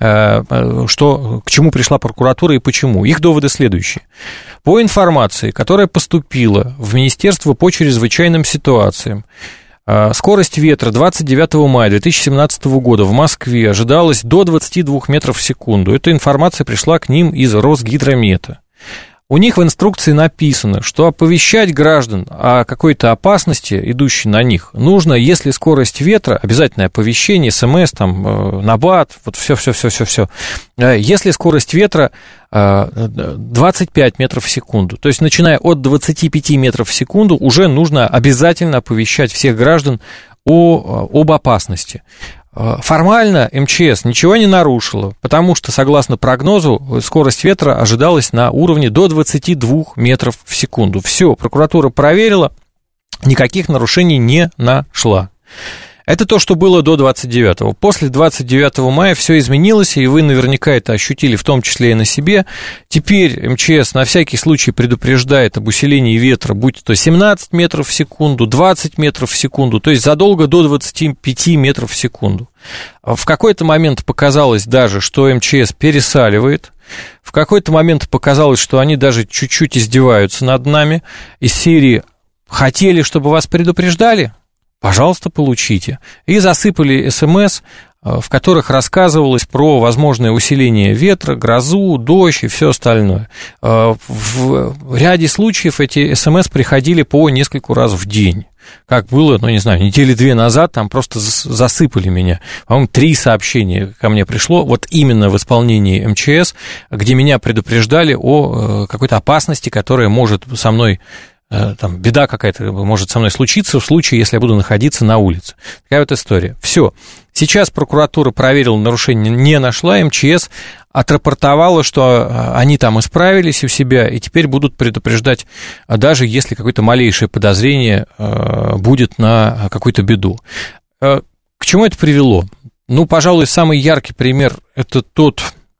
что, к чему пришла прокуратура и почему. Их доводы следующие. По информации, которая поступила в Министерство по чрезвычайным ситуациям, скорость ветра двадцать девятого мая две тысячи семнадцатого года в Москве ожидалась до двадцати двух метров в секунду. Эта информация пришла к ним из Росгидромета. У них в инструкции написано, что оповещать граждан о какой-то опасности, идущей на них, нужно, если скорость ветра, обязательное оповещение, СМС, там, набат, вот все-все-все-все-все, если скорость ветра двадцать пять метров в секунду, то есть, начиная от двадцати пяти метров в секунду, уже нужно обязательно оповещать всех граждан о, об опасности. Формально МЧС ничего не нарушила, потому что, согласно прогнозу, скорость ветра ожидалась на уровне до двадцати двух метров в секунду. Все, прокуратура проверила, никаких нарушений не нашла. Это то, что было до двадцать девятого. После двадцать девятого мая все изменилось, и вы наверняка это ощутили, в том числе и на себе. Теперь МЧС на всякий случай предупреждает об усилении ветра, будь то семнадцать метров в секунду, двадцать метров в секунду, то есть задолго до двадцати пяти метров в секунду. В какой-то момент показалось даже, что МЧС пересаливает. В какой-то момент показалось, что они даже чуть-чуть издеваются над нами. Из серии «Хотели, чтобы вас предупреждали? Пожалуйста, получите». И засыпали СМС, в которых рассказывалось про возможное усиление ветра, грозу, дождь и все остальное. В ряде случаев эти СМС приходили по нескольку раз в день. Как было, ну, не знаю, недели две назад, там просто засыпали меня. По-моему, три сообщения ко мне пришло, вот именно в исполнении МЧС, где меня предупреждали о какой-то опасности, которая может со мной, там, беда какая-то может со мной случиться в случае, если я буду находиться на улице. Такая вот история. Все. Сейчас прокуратура проверила, нарушения не нашла, МЧС отрапортовала, что они там исправились у себя, и теперь будут предупреждать, даже если какое-то малейшее подозрение будет на какую-то беду. К чему это привело? Ну, пожалуй, самый яркий пример – это тот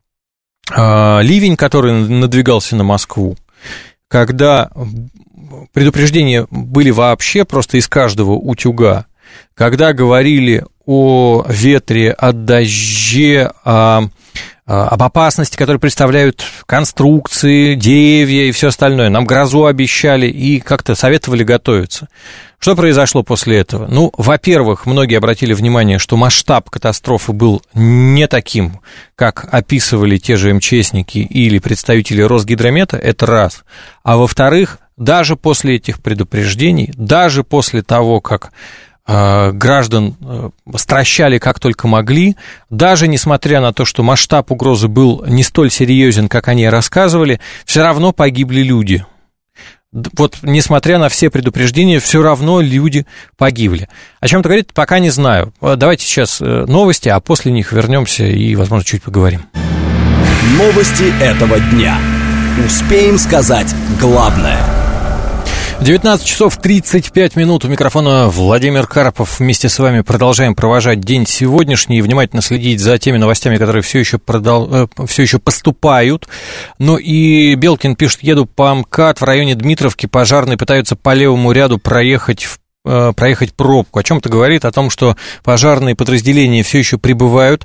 ливень, который надвигался на Москву, когда предупреждения были вообще просто из каждого утюга, когда говорили о ветре, о дожде, о, об опасности, которую представляют конструкции, деревья и все остальное. Нам грозу обещали и как-то советовали готовиться. Что произошло после этого? Ну, во-первых, многие обратили внимание, что масштаб катастрофы был не таким, как описывали те же МЧСники или представители Росгидромета, это раз. А во-вторых, даже после этих предупреждений, даже после того, как э, граждан э, стращали как только могли, даже несмотря на то, что масштаб угрозы был не столь серьезен, как они рассказывали, все равно погибли люди. Вот, несмотря на все предупреждения, все равно люди погибли. О чем это говорит, пока не знаю. Давайте сейчас новости, а после них вернемся и, возможно, чуть поговорим. Новости этого дня. Успеем сказать главное. девятнадцать часов тридцать пять минут. У микрофона Владимир Карпов. Вместе с вами продолжаем провожать день сегодняшний и внимательно следить за теми новостями, которые все еще, продол... все еще поступают. Ну и Белкин пишет: еду по МКАД в районе Дмитровки, пожарные пытаются по левому ряду проехать в проехать пробку. О чем-то говорит, о том, что пожарные подразделения все еще прибывают.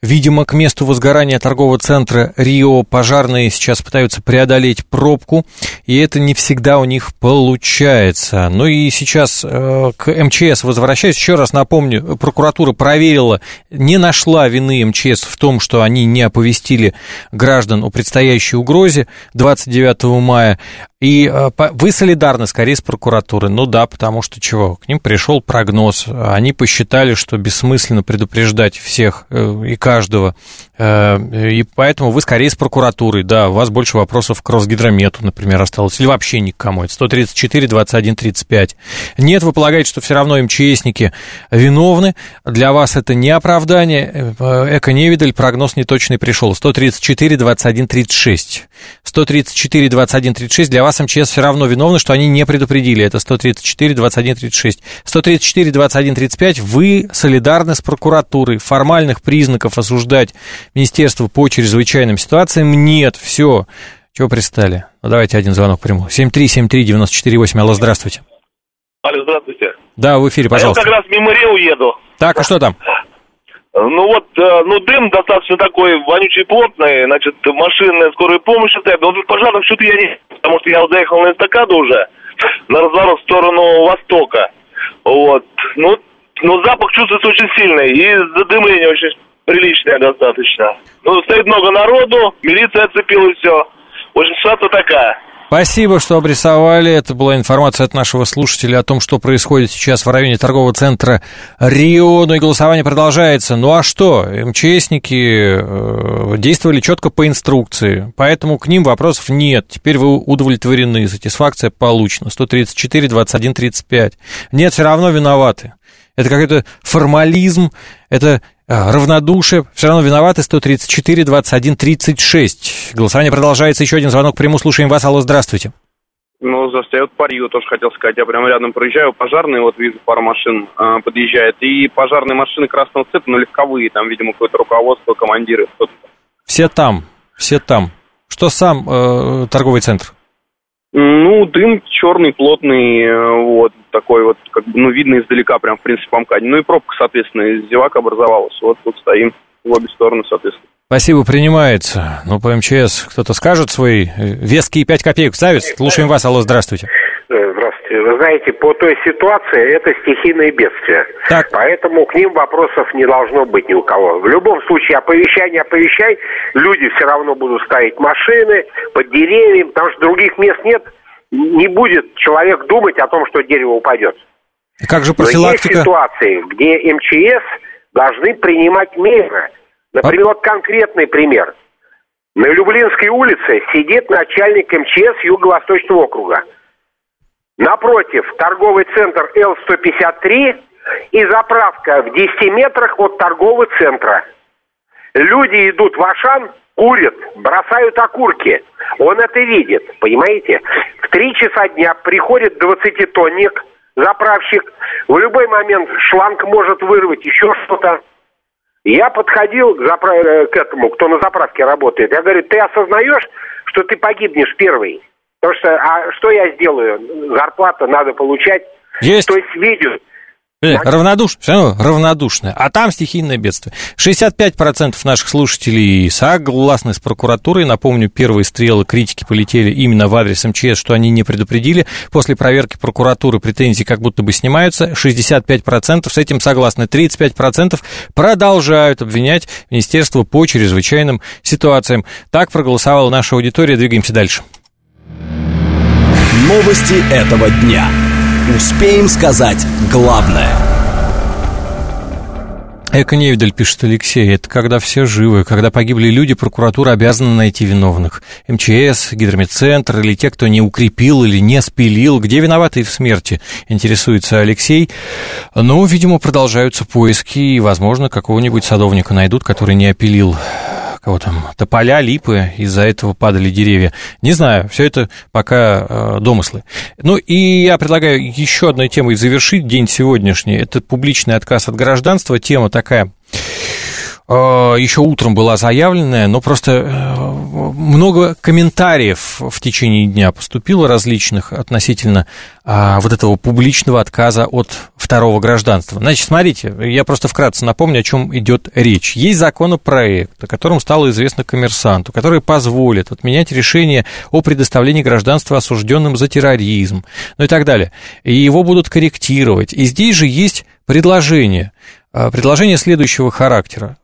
Видимо, к месту возгорания торгового центра Рио пожарные сейчас пытаются преодолеть пробку, и это не всегда у них получается. Ну и сейчас э, к эм че эс возвращаюсь. Еще раз напомню, прокуратура проверила, не нашла вины эм че эс в том, что они не оповестили граждан о предстоящей угрозе двадцать девятого мая. И э, вы солидарны скорее с прокуратурой? Ну да, потому что чего? К ним пришел прогноз. Они посчитали, что бессмысленно предупреждать всех э, и каждого. Э, и поэтому вы скорее с прокуратурой. Да, у вас больше вопросов к Росгидромету, например, осталось. Или вообще ни к кому. Это сто тридцать четыре двадцать один тридцать пять. Нет, вы полагаете, что все равно эм че эсники виновны. Для вас это не оправдание. Эко-невидаль, прогноз неточный пришел. сто тридцать четыре двадцать один тридцать шесть. сто тридцать четыре двадцать один тридцать шесть. Для вас эм че эс все равно виновны, что они не предупредили. Это сто тридцать четыре двадцать один тридцать шесть. сто тридцать четыре двадцать один тридцать пять. Вы солидарны с прокуратурой. Формальных признаков осуждать министерство по чрезвычайным ситуациям нет. Все. Чего пристали? Ну, давайте один звонок приму. семь три семь три девяносто четыре восемь. Алло, здравствуйте. Алло, здравствуйте. Да, в эфире, пожалуйста. А я как раз мимо Рио еду. Так, а что там? Ну вот, ну дым достаточно такой вонючий, плотный, значит, машины скорой помощи стоят. Но тут пожарных что-то я не... Потому что я вот заехал на эстакаду уже, на разворот в сторону востока. Вот. Ну, ну запах чувствуется очень сильный, и задымление очень приличное достаточно. Ну, стоит много народу, милиция оцепила все. В общем, ситуация такая. Спасибо, что обрисовали. Это была информация от нашего слушателя о том, что происходит сейчас в районе торгового центра Рио. Ну и голосование продолжается. Ну а что? эм че эсники действовали четко по инструкции, поэтому к ним вопросов нет. Теперь вы удовлетворены. Сатисфакция получена. сто тридцать четыре двадцать один тридцать пять. Нет, все равно виноваты. Это какой-то формализм, это равнодушие. Все равно виноваты. Сто тридцать четыре двадцать один тридцать шесть. Голосование продолжается. Еще один звонок приму. Слушаем вас. Алло, здравствуйте. Ну, здравствуйте. Я вот по Рио тоже хотел сказать. Я прямо рядом проезжаю. Пожарные, вот вижу, пару машин э, подъезжает. И пожарные машины красного цвета, но легковые. Там, видимо, какое-то руководство, командиры. Кто-то. Все там. Все там. Что сам э, торговый центр? Ну, дым черный, плотный, вот, такой вот, как бы, ну, видно издалека, прям, в принципе, по МКАДе. Ну, и пробка, соответственно, из зевак образовалась. Вот тут стоим в обе стороны, соответственно. Спасибо, принимается. Ну, по эм че эс кто-то скажет свои веские пять копеек ставит? Слушаем вас. Алло, здравствуйте. Здравствуйте. Вы знаете, по той ситуации это стихийное бедствие. Так. Поэтому к ним вопросов не должно быть ни у кого. В любом случае, оповещай, не оповещай, люди все равно будут ставить машины под деревьями, потому что других мест нет. Не будет человек думать о том, что дерево упадет. Как же профилактика? Но есть ситуации, где эм че эс должны принимать меры. Например, вот конкретный пример. На Люблинской улице сидит начальник эм че эс Юго-Восточного округа. Напротив торговый центр эл сто пятьдесят три и заправка в десяти метрах от торгового центра. Люди идут в Ашан, курят, бросают окурки. Он это видит, понимаете? В три часа дня приходит двадцатитонник, заправщик. В любой момент шланг может вырвать, еще что-то. Я подходил к, запра... к этому, кто на заправке работает. Я говорю, ты осознаешь, что ты погибнешь первый? Потому что, а что я сделаю? Зарплата надо получать. Есть. То есть видео. Равнодушно, все равно равнодушное. А там стихийное бедствие. шестьдесят пять процентов наших слушателей согласны с прокуратурой. Напомню, первые стрелы критики полетели именно в адрес эм че эс, что они не предупредили. После проверки прокуратуры претензии как будто бы снимаются. шестьдесят пять процентов с этим согласны. тридцать пять процентов продолжают обвинять министерство по чрезвычайным ситуациям. Так проголосовала наша аудитория. Двигаемся дальше. Новости этого дня. Успеем сказать главное. Эко-невидаль, пишет Алексей, это когда все живы, когда погибли люди, прокуратура обязана найти виновных. эм че эс, Гидрометцентр или те, кто не укрепил или не спилил. Где виноваты в смерти, интересуется Алексей. Ну, видимо, продолжаются поиски, и, возможно, какого-нибудь садовника найдут, который не опилил кого там, тополя, липы, из-за этого падали деревья. Не знаю, все это пока э, домыслы. Ну, и я предлагаю еще одной темой завершить день сегодняшний. Это публичный отказ от гражданства. Тема такая еще утром была заявленная, но просто много комментариев в течение дня поступило различных относительно вот этого публичного отказа от второго гражданства. Значит, смотрите, я просто вкратце напомню, о чем идет речь. Есть законопроект, о котором стало известно «Коммерсанту», который позволит отменять решение о предоставлении гражданства осужденным за терроризм, ну и так далее. И его будут корректировать. И здесь же есть предложение. Предложение следующего характера.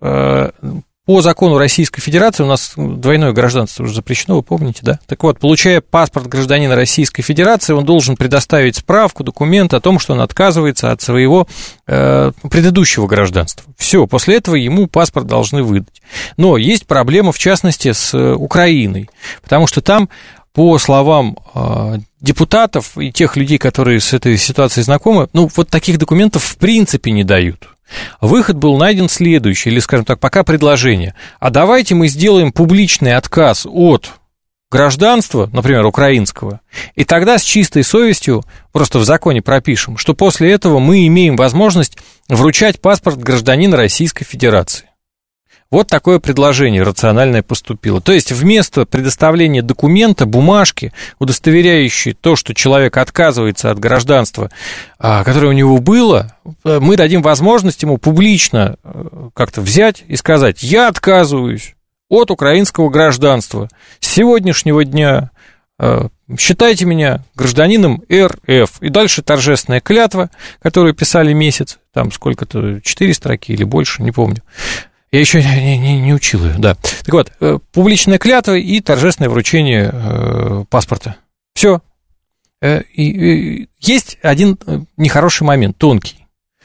По закону Российской Федерации, у нас двойное гражданство уже запрещено, вы помните, да? Так вот, получая паспорт гражданина Российской Федерации, он должен предоставить справку, документ о том, что он отказывается от своего э, предыдущего гражданства. Все, после этого ему паспорт должны выдать. Но есть проблема, в частности, с Украиной, потому что там, по словам э, депутатов и тех людей, которые с этой ситуацией знакомы, ну, вот таких документов в принципе не дают. Выход был найден следующий, или, скажем так, пока предложение. А давайте мы сделаем публичный отказ от гражданства, например, украинского, и тогда с чистой совестью просто в законе пропишем, что после этого мы имеем возможность вручать паспорт гражданина Российской Федерации. Вот такое предложение рациональное поступило. То есть вместо предоставления документа, бумажки, удостоверяющей то, что человек отказывается от гражданства, которое у него было, мы дадим возможность ему публично как-то взять и сказать: я отказываюсь от украинского гражданства с сегодняшнего дня, считайте меня гражданином эр эф. И дальше торжественная клятва, которую писали месяц, там сколько-то, четыре строки или больше, не помню. Я еще не, не, не учил ее, да. Так вот, публичная клятва и торжественное вручение э, паспорта. Все. Э, и, и есть один нехороший момент, тонкий.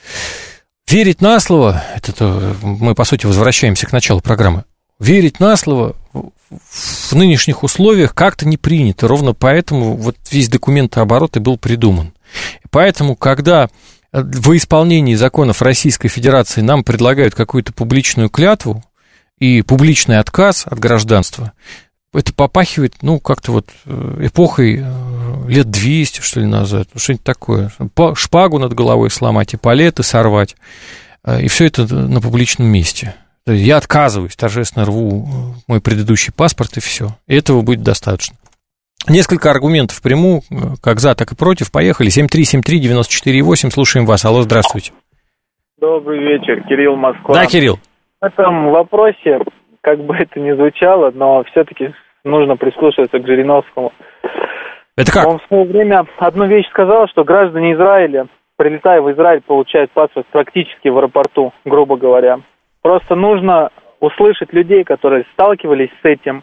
Верить на слово, это то, мы, по сути, возвращаемся к началу программы. Верить на слово в, в нынешних условиях как-то не принято. Ровно поэтому вот весь документооборот и был придуман. Поэтому, когда во исполнении законов Российской Федерации нам предлагают какую-то публичную клятву и публичный отказ от гражданства, это попахивает, ну, как-то вот эпохой лет двести, что ли, назад, что-нибудь такое. Шпагу над головой сломать, эполеты сорвать, и все это на публичном месте. То есть я отказываюсь, торжественно рву мой предыдущий паспорт, и все. И этого будет достаточно. Несколько аргументов приму, как за, так и против. Поехали. семь три семь три девять четыре восемь. Слушаем вас. Алло, здравствуйте. Добрый вечер. Кирилл, Москва. Да, Кирилл. В этом вопросе, как бы это ни звучало, но все-таки нужно прислушиваться к Жириновскому. Это как? Он в свое время одну вещь сказал, что граждане Израиля, прилетая в Израиль, получают паспорт практически в аэропорту, грубо говоря. Просто нужно услышать людей, которые сталкивались с этим,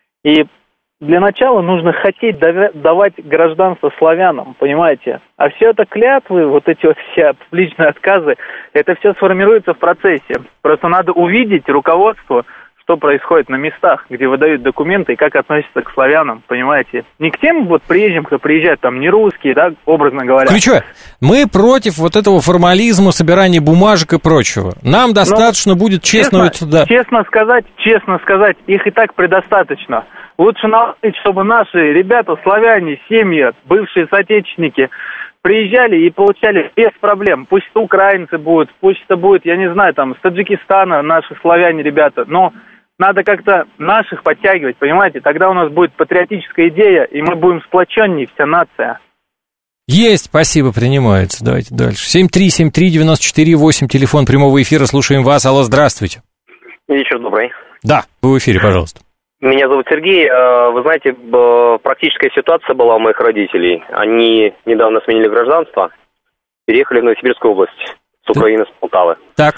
и для начала нужно хотеть давать гражданство славянам, понимаете? А все это клятвы, вот эти вот все публичные отказы, это все сформируется в процессе. Просто надо увидеть руководство, что происходит на местах, где выдают документы и как относятся к славянам, понимаете? Не к тем вот приезжим, кто приезжает, там, не русские, да, образно говоря. Ключевое. Мы против вот этого формализма, собирания бумажек и прочего. Нам достаточно Но, будет честно... Честно, да. честно сказать, честно сказать, их и так предостаточно. Лучше наладить, чтобы наши ребята, славяне, семьи, бывшие соотечественники приезжали и получали без проблем. Пусть это украинцы будут, пусть это будет, я не знаю, там, с Таджикистана наши славяне, ребята, но надо как-то наших подтягивать, понимаете? Тогда у нас будет патриотическая идея, и мы будем сплоченнее, вся нация. Есть, спасибо, принимается. Давайте дальше. семь три семь три девять четыре восемь, телефон прямого эфира, слушаем вас. Алло, здравствуйте. Вечер добрый. Да, вы в эфире, пожалуйста. Меня зовут Сергей. Вы знаете, практическая ситуация была у моих родителей. Они недавно сменили гражданство, переехали в Новосибирскую область с Украины, с Полтавы. Так.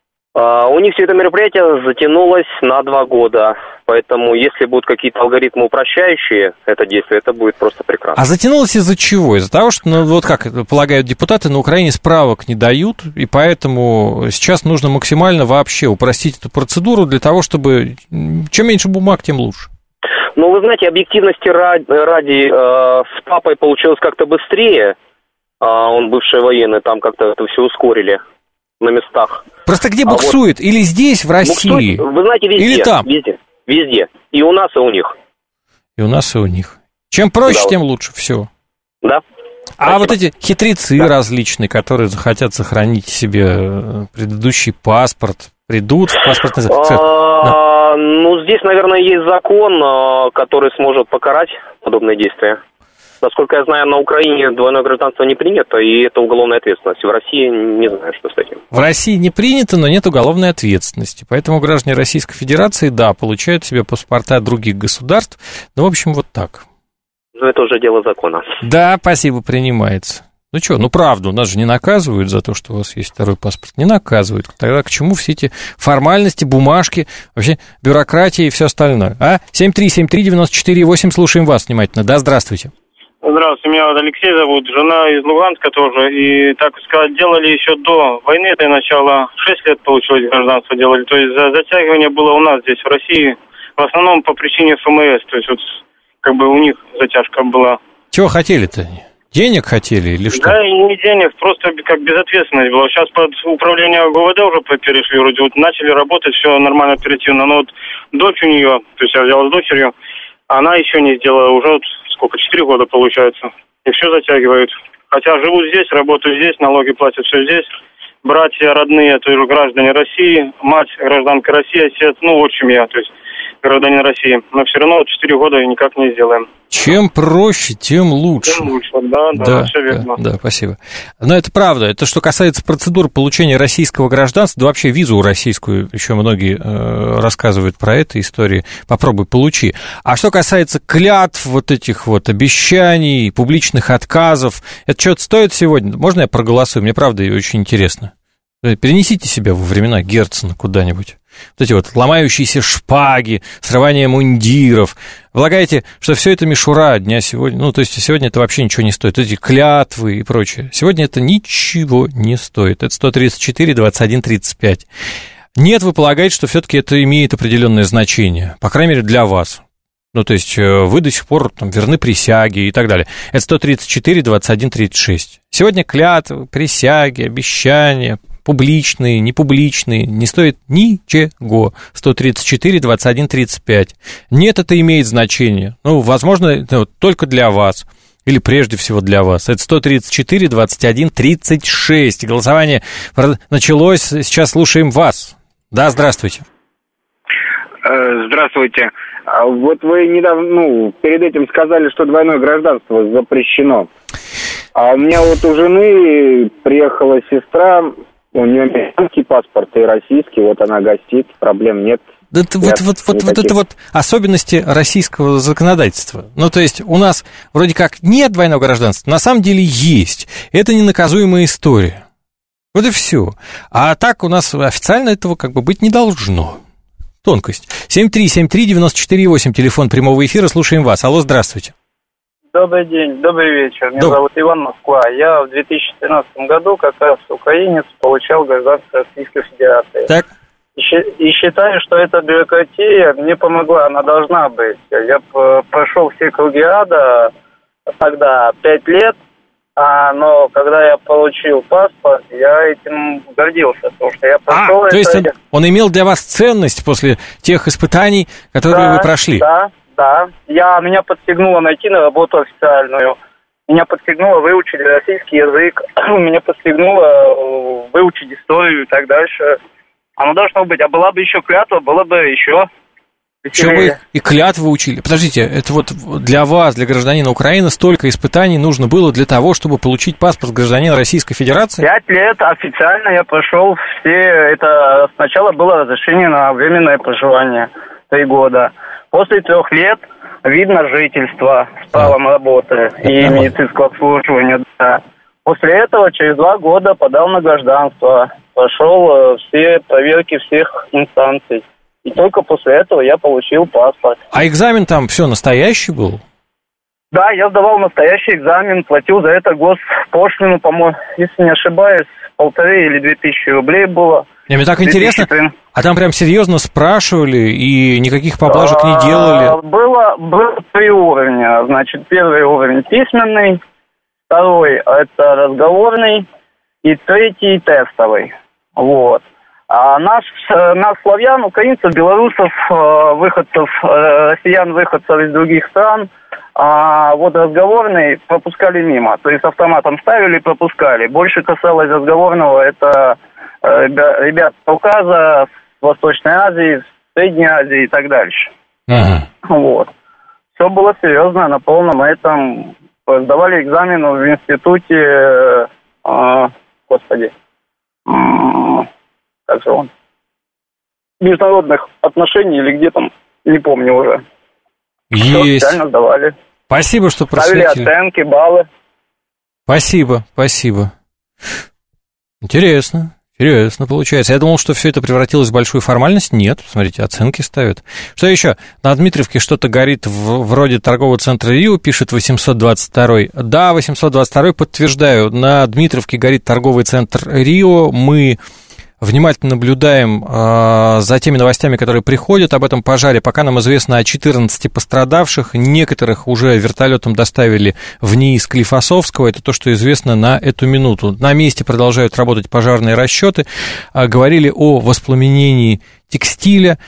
У них все это мероприятие затянулось на два года, поэтому если будут какие-то алгоритмы упрощающие это действие, это будет просто прекрасно. А затянулось из-за чего? Из-за того, что, ну, вот как полагают депутаты, на Украине справок не дают, и поэтому сейчас нужно максимально вообще упростить эту процедуру для того, чтобы чем меньше бумаг, тем лучше. Ну, вы знаете, объективности ради, ради э, с папой получилось как-то быстрее, э, он бывший военный, там как-то это все ускорили на местах. Просто где буксует? А вот или здесь, в России? Буксует, вы знаете, везде. Или там? Везде. Везде. И у нас, и у них. И у нас, и у них. Чем проще, да, тем лучше. Все. Да. А Спасибо. Вот эти хитрецы да. различные, которые захотят сохранить себе предыдущий паспорт, придут в паспортный центр. А, ну, здесь, наверное, есть закон, который сможет покарать подобные действия. Насколько я знаю, на Украине двойное гражданство не принято, и это уголовная ответственность. В России не знаю, что с этим. В России не принято, но нет уголовной ответственности. Поэтому граждане Российской Федерации, да, получают себе паспорта других государств. Ну, в общем, вот так. Ну, это уже дело закона. Да, спасибо, принимается. Ну что, ну правда, у нас же не наказывают за то, что у вас есть второй паспорт. Не наказывают. Тогда к чему все эти формальности, бумажки, вообще бюрократия и все остальное? А? семь три семь три девять четыре восемь, слушаем вас внимательно. Да, здравствуйте. Здравствуйте, меня вот Алексей зовут, жена из Луганска тоже, и, так сказать, делали еще до войны, это начало, шесть лет получилось гражданство делали, то есть затягивание было у нас здесь, в России, в основном по причине эф эм эс, то есть вот как бы у них затяжка была. Чего хотели-то? Денег хотели или что? Да, и не денег, просто как безответственность была. Сейчас под управление ГУВД уже перешли, вроде вот начали работать, все нормально, оперативно, но вот дочь у нее, то есть я взял с дочерью, она еще не сделала, уже вот сколько, четыре года получается, и все затягивают. Хотя живут здесь, работают здесь, налоги платят все здесь. Братья родные, тоже граждане России, мать гражданка России, отец, ну, отчим я, то есть гражданин России. Но все равно четыре года никак не сделаем. Чем проще, тем лучше. Тем лучше, да, да, да, все верно. Да, да, спасибо. Но это правда. Это что касается процедур получения российского гражданства, да вообще визу российскую, еще многие э, рассказывают про это истории. Попробуй, получи. А что касается клятв, вот этих вот обещаний, публичных отказов, это что-то стоит сегодня? Можно я проголосую? Мне правда очень интересно. Перенесите себя во времена Герцена куда-нибудь. Вот эти вот ломающиеся шпаги, срывание мундиров. Полагаете, что все это мишура дня сегодня? Ну, то есть сегодня это вообще ничего не стоит. Эти клятвы и прочее. Сегодня это ничего не стоит. Это сто тридцать четыре двадцать один тридцать пять. Нет, вы полагаете, что все-таки это имеет определенное значение. По крайней мере, для вас. Ну, то есть вы до сих пор там верны присяге и так далее. Это сто тридцать четыре двадцать один тридцать шесть. Сегодня клятвы, присяги, обещания, публичные, непубличные, не стоит ничего. сто тридцать четыре двадцать один тридцать пять. Нет, это имеет значение. Ну, возможно, ну, только для вас. Или прежде всего для вас. Это сто тридцать четыре двадцать один тридцать шесть. Голосование началось. Сейчас слушаем вас. Да, здравствуйте. Здравствуйте. Вот вы недавно, ну, перед этим сказали, что двойное гражданство запрещено. А у меня вот у жены приехала сестра, у нее американский паспорт и российский, вот она гостит, проблем нет. Да, это, вот, вот, вот, вот это вот особенности российского законодательства. Ну, то есть у нас вроде как нет двойного гражданства, на самом деле есть. Это ненаказуемая история. Вот и все. А так у нас официально этого как бы быть не должно. Тонкость. семь три семь три девять четыре восемь, телефон прямого эфира, слушаем вас. Алло, здравствуйте. Добрый день, добрый вечер. Меня Доб... зовут Иван, Москва. Я в две тысячи тринадцатом году как раз украинец получал гражданство Российской Федерации. Так. И, и считаю, что эта бюрократия мне помогла, она должна быть. Я прошел все круги ада тогда пять лет, а, но когда я получил паспорт, я этим гордился, потому что я прошел а, это... то есть он, он имел для вас ценность после тех испытаний, которые да, вы прошли? Да. Да, я, меня подстегнуло найти на работу официальную, меня подстегнуло выучить российский язык, меня подстегнуло выучить историю и так дальше. Оно должно быть, а была бы еще клятва, было бы еще Еще бы и клятвы учили. Подождите, это вот для вас, для гражданина Украины, столько испытаний нужно было для того, чтобы получить паспорт гражданина Российской Федерации? Пять лет официально я прошел все, это сначала было разрешение на временное проживание, три года. После трех лет вид на жительство с правом а. работы и нормально. Медицинского обслуживания. Да. После этого через два года подал на гражданство, прошел все проверки всех инстанций. И только после этого я получил паспорт. А экзамен там все настоящий был? Да, я сдавал настоящий экзамен, платил за это госпошлину, по-моему, если не ошибаюсь, полторы или две тысячи рублей было. Мне так интересно, а там прям серьезно спрашивали и никаких поблажек не делали? Было, было три уровня. Значит, первый уровень письменный, второй это разговорный и третий тестовый. Вот. А наш, нас, славян, украинцев, белорусов, выходцев, россиян, выходцев из других стран, а вот разговорный пропускали мимо. То есть автоматом ставили и пропускали. Больше касалось разговорного, это ребят с Кавказа, с Восточной Азии, с Средней Азии и так дальше. Ага. Вот. Все было серьезно, на полном этом. Сдавали экзамен в институте, э, господи, э, как же он, международных отношений или где там, не помню уже. Есть. Все специально сдавали. Спасибо, что просветили. Ставили оценки, баллы. Спасибо, спасибо. Интересно. Интересно получается. Я думал, что все это превратилось в большую формальность. Нет, смотрите, оценки ставят. Что еще? На Дмитровке что-то горит в, вроде торгового центра Рио, пишет восемьсот двадцать второй. Да, восемьсот двадцать второй, подтверждаю. На Дмитровке горит торговый центр Рио. Мы внимательно наблюдаем э, за теми новостями, которые приходят об этом пожаре. Пока нам известно о четырнадцати пострадавших. Некоторых уже вертолетом доставили в НИИ Склифосовского. Это то, что известно на эту минуту. На месте продолжают работать пожарные расчеты. Э, говорили о воспламенении текстиля,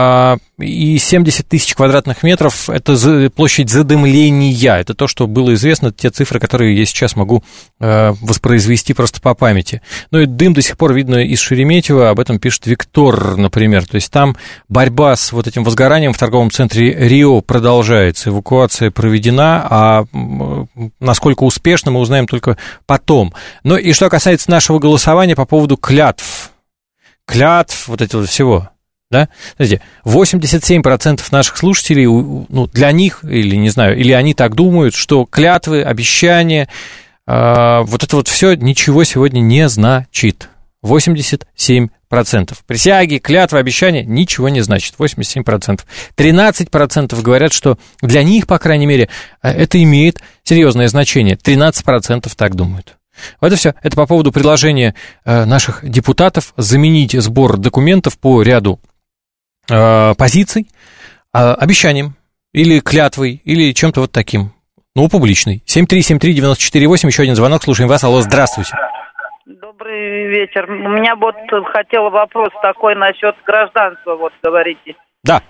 и семьдесят тысяч квадратных метров – это площадь задымления. Это то, что было известно, те цифры, которые я сейчас могу воспроизвести просто по памяти. Но и дым до сих пор видно из Шереметьево, об этом пишет Виктор, например. То есть там борьба с вот этим возгоранием в торговом центре Рио продолжается, эвакуация проведена, а насколько успешно, мы узнаем только потом. Ну и что касается нашего голосования по поводу клятв, клятв, вот этого всего, да? Смотрите, восемьдесят семь процентов наших слушателей, ну, для них, или не знаю, или они так думают, что клятвы, обещания, э, вот это вот все ничего сегодня не значит. восемьдесят семь процентов. Присяги, клятвы, обещания ничего не значит. восемьдесят семь процентов. тринадцать процентов говорят, что для них, по крайней мере, это имеет серьезное значение. тринадцать процентов так думают. Вот и все. Это по поводу предложения э, наших депутатов заменить сбор документов по ряду э, позиций э, обещанием или клятвой, или чем-то вот таким. Ну, публичный. семь три семь три девять четыре восемь, еще один звонок, слушаем вас. Алло, здравствуйте. Добрый вечер. У меня вот хотел вопрос такой насчет гражданства, вот говорите. Да.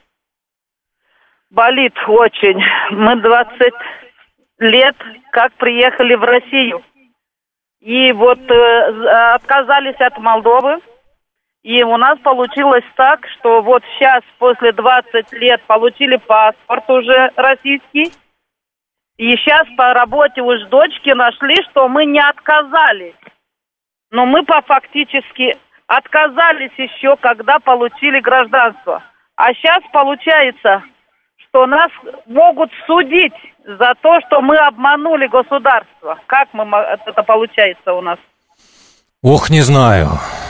Болит очень. Мы двадцать лет как приехали в Россию. И вот э, отказались от Молдовы, и у нас получилось так, что вот сейчас после двадцати лет получили паспорт уже российский, и сейчас по работе уж дочки нашли, что мы не отказались. Но мы по фактически отказались еще, когда получили гражданство. А сейчас получается, что нас могут судить за то, что мы обманули государство. Как мы, это получается у нас? Ох, не знаю.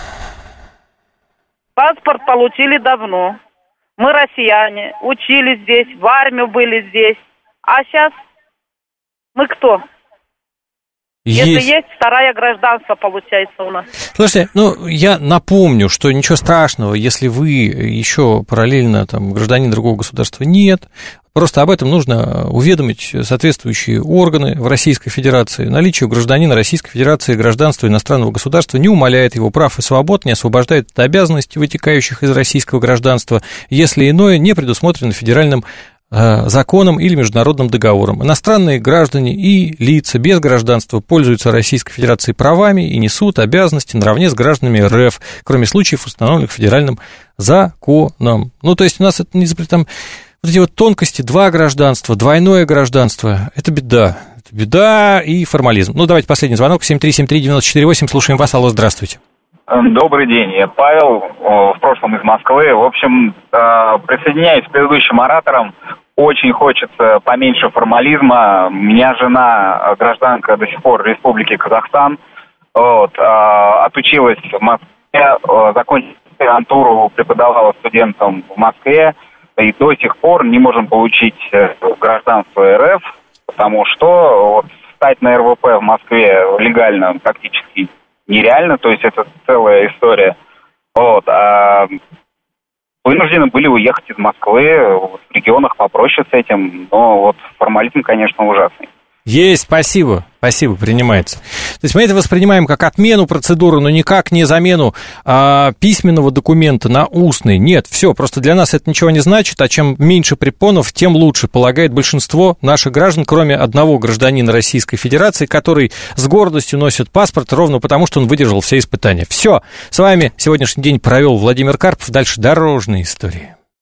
Паспорт получили давно. Мы россияне, учились здесь, в армию были здесь. А сейчас мы кто? Есть. Если есть, второе гражданство получается у нас. Слушайте, ну, я напомню, что ничего страшного, если вы еще параллельно там гражданин другого государства, нет. Просто об этом нужно уведомить соответствующие органы в Российской Федерации. Наличие у гражданина Российской Федерации гражданства иностранного государства не умаляет его прав и свобод, не освобождает от обязанностей, вытекающих из российского гражданства, если иное не предусмотрено федеральным законом или международным договором. Иностранные граждане и лица без гражданства пользуются Российской Федерацией правами и несут обязанности наравне с гражданами РФ, кроме случаев, установленных федеральным законом. Ну, то есть у нас это не запрет, там вот эти вот тонкости, два гражданства, двойное гражданство, это беда. Это беда и формализм. Ну, давайте последний звонок, семь три семь три девять четыре восемь, слушаем вас, алло, здравствуйте. Добрый день, я Павел, в прошлом из Москвы. В общем, присоединяюсь к предыдущим ораторам. Очень хочется поменьше формализма. У меня жена гражданка до сих пор Республики Казахстан. Вот, отучилась в Москве, закончила аспирантуру, преподавала студентам в Москве. И до сих пор не можем получить гражданство РФ, потому что вот, стать на РВП в Москве легально практически нереально, то есть это целая история. Вот, а вынуждены были уехать из Москвы, в регионах попроще с этим, но вот формализм, конечно, ужасный. Есть, спасибо. Спасибо, принимается. То есть мы это воспринимаем как отмену процедуры, но никак не замену а, письменного документа на устный. Нет, все, просто для нас это ничего не значит, а чем меньше препонов, тем лучше, полагает большинство наших граждан, кроме одного гражданина Российской Федерации, который с гордостью носит паспорт ровно потому, что он выдержал все испытания. Все, с вами сегодняшний день провел Владимир Карпов. Дальше дорожные истории.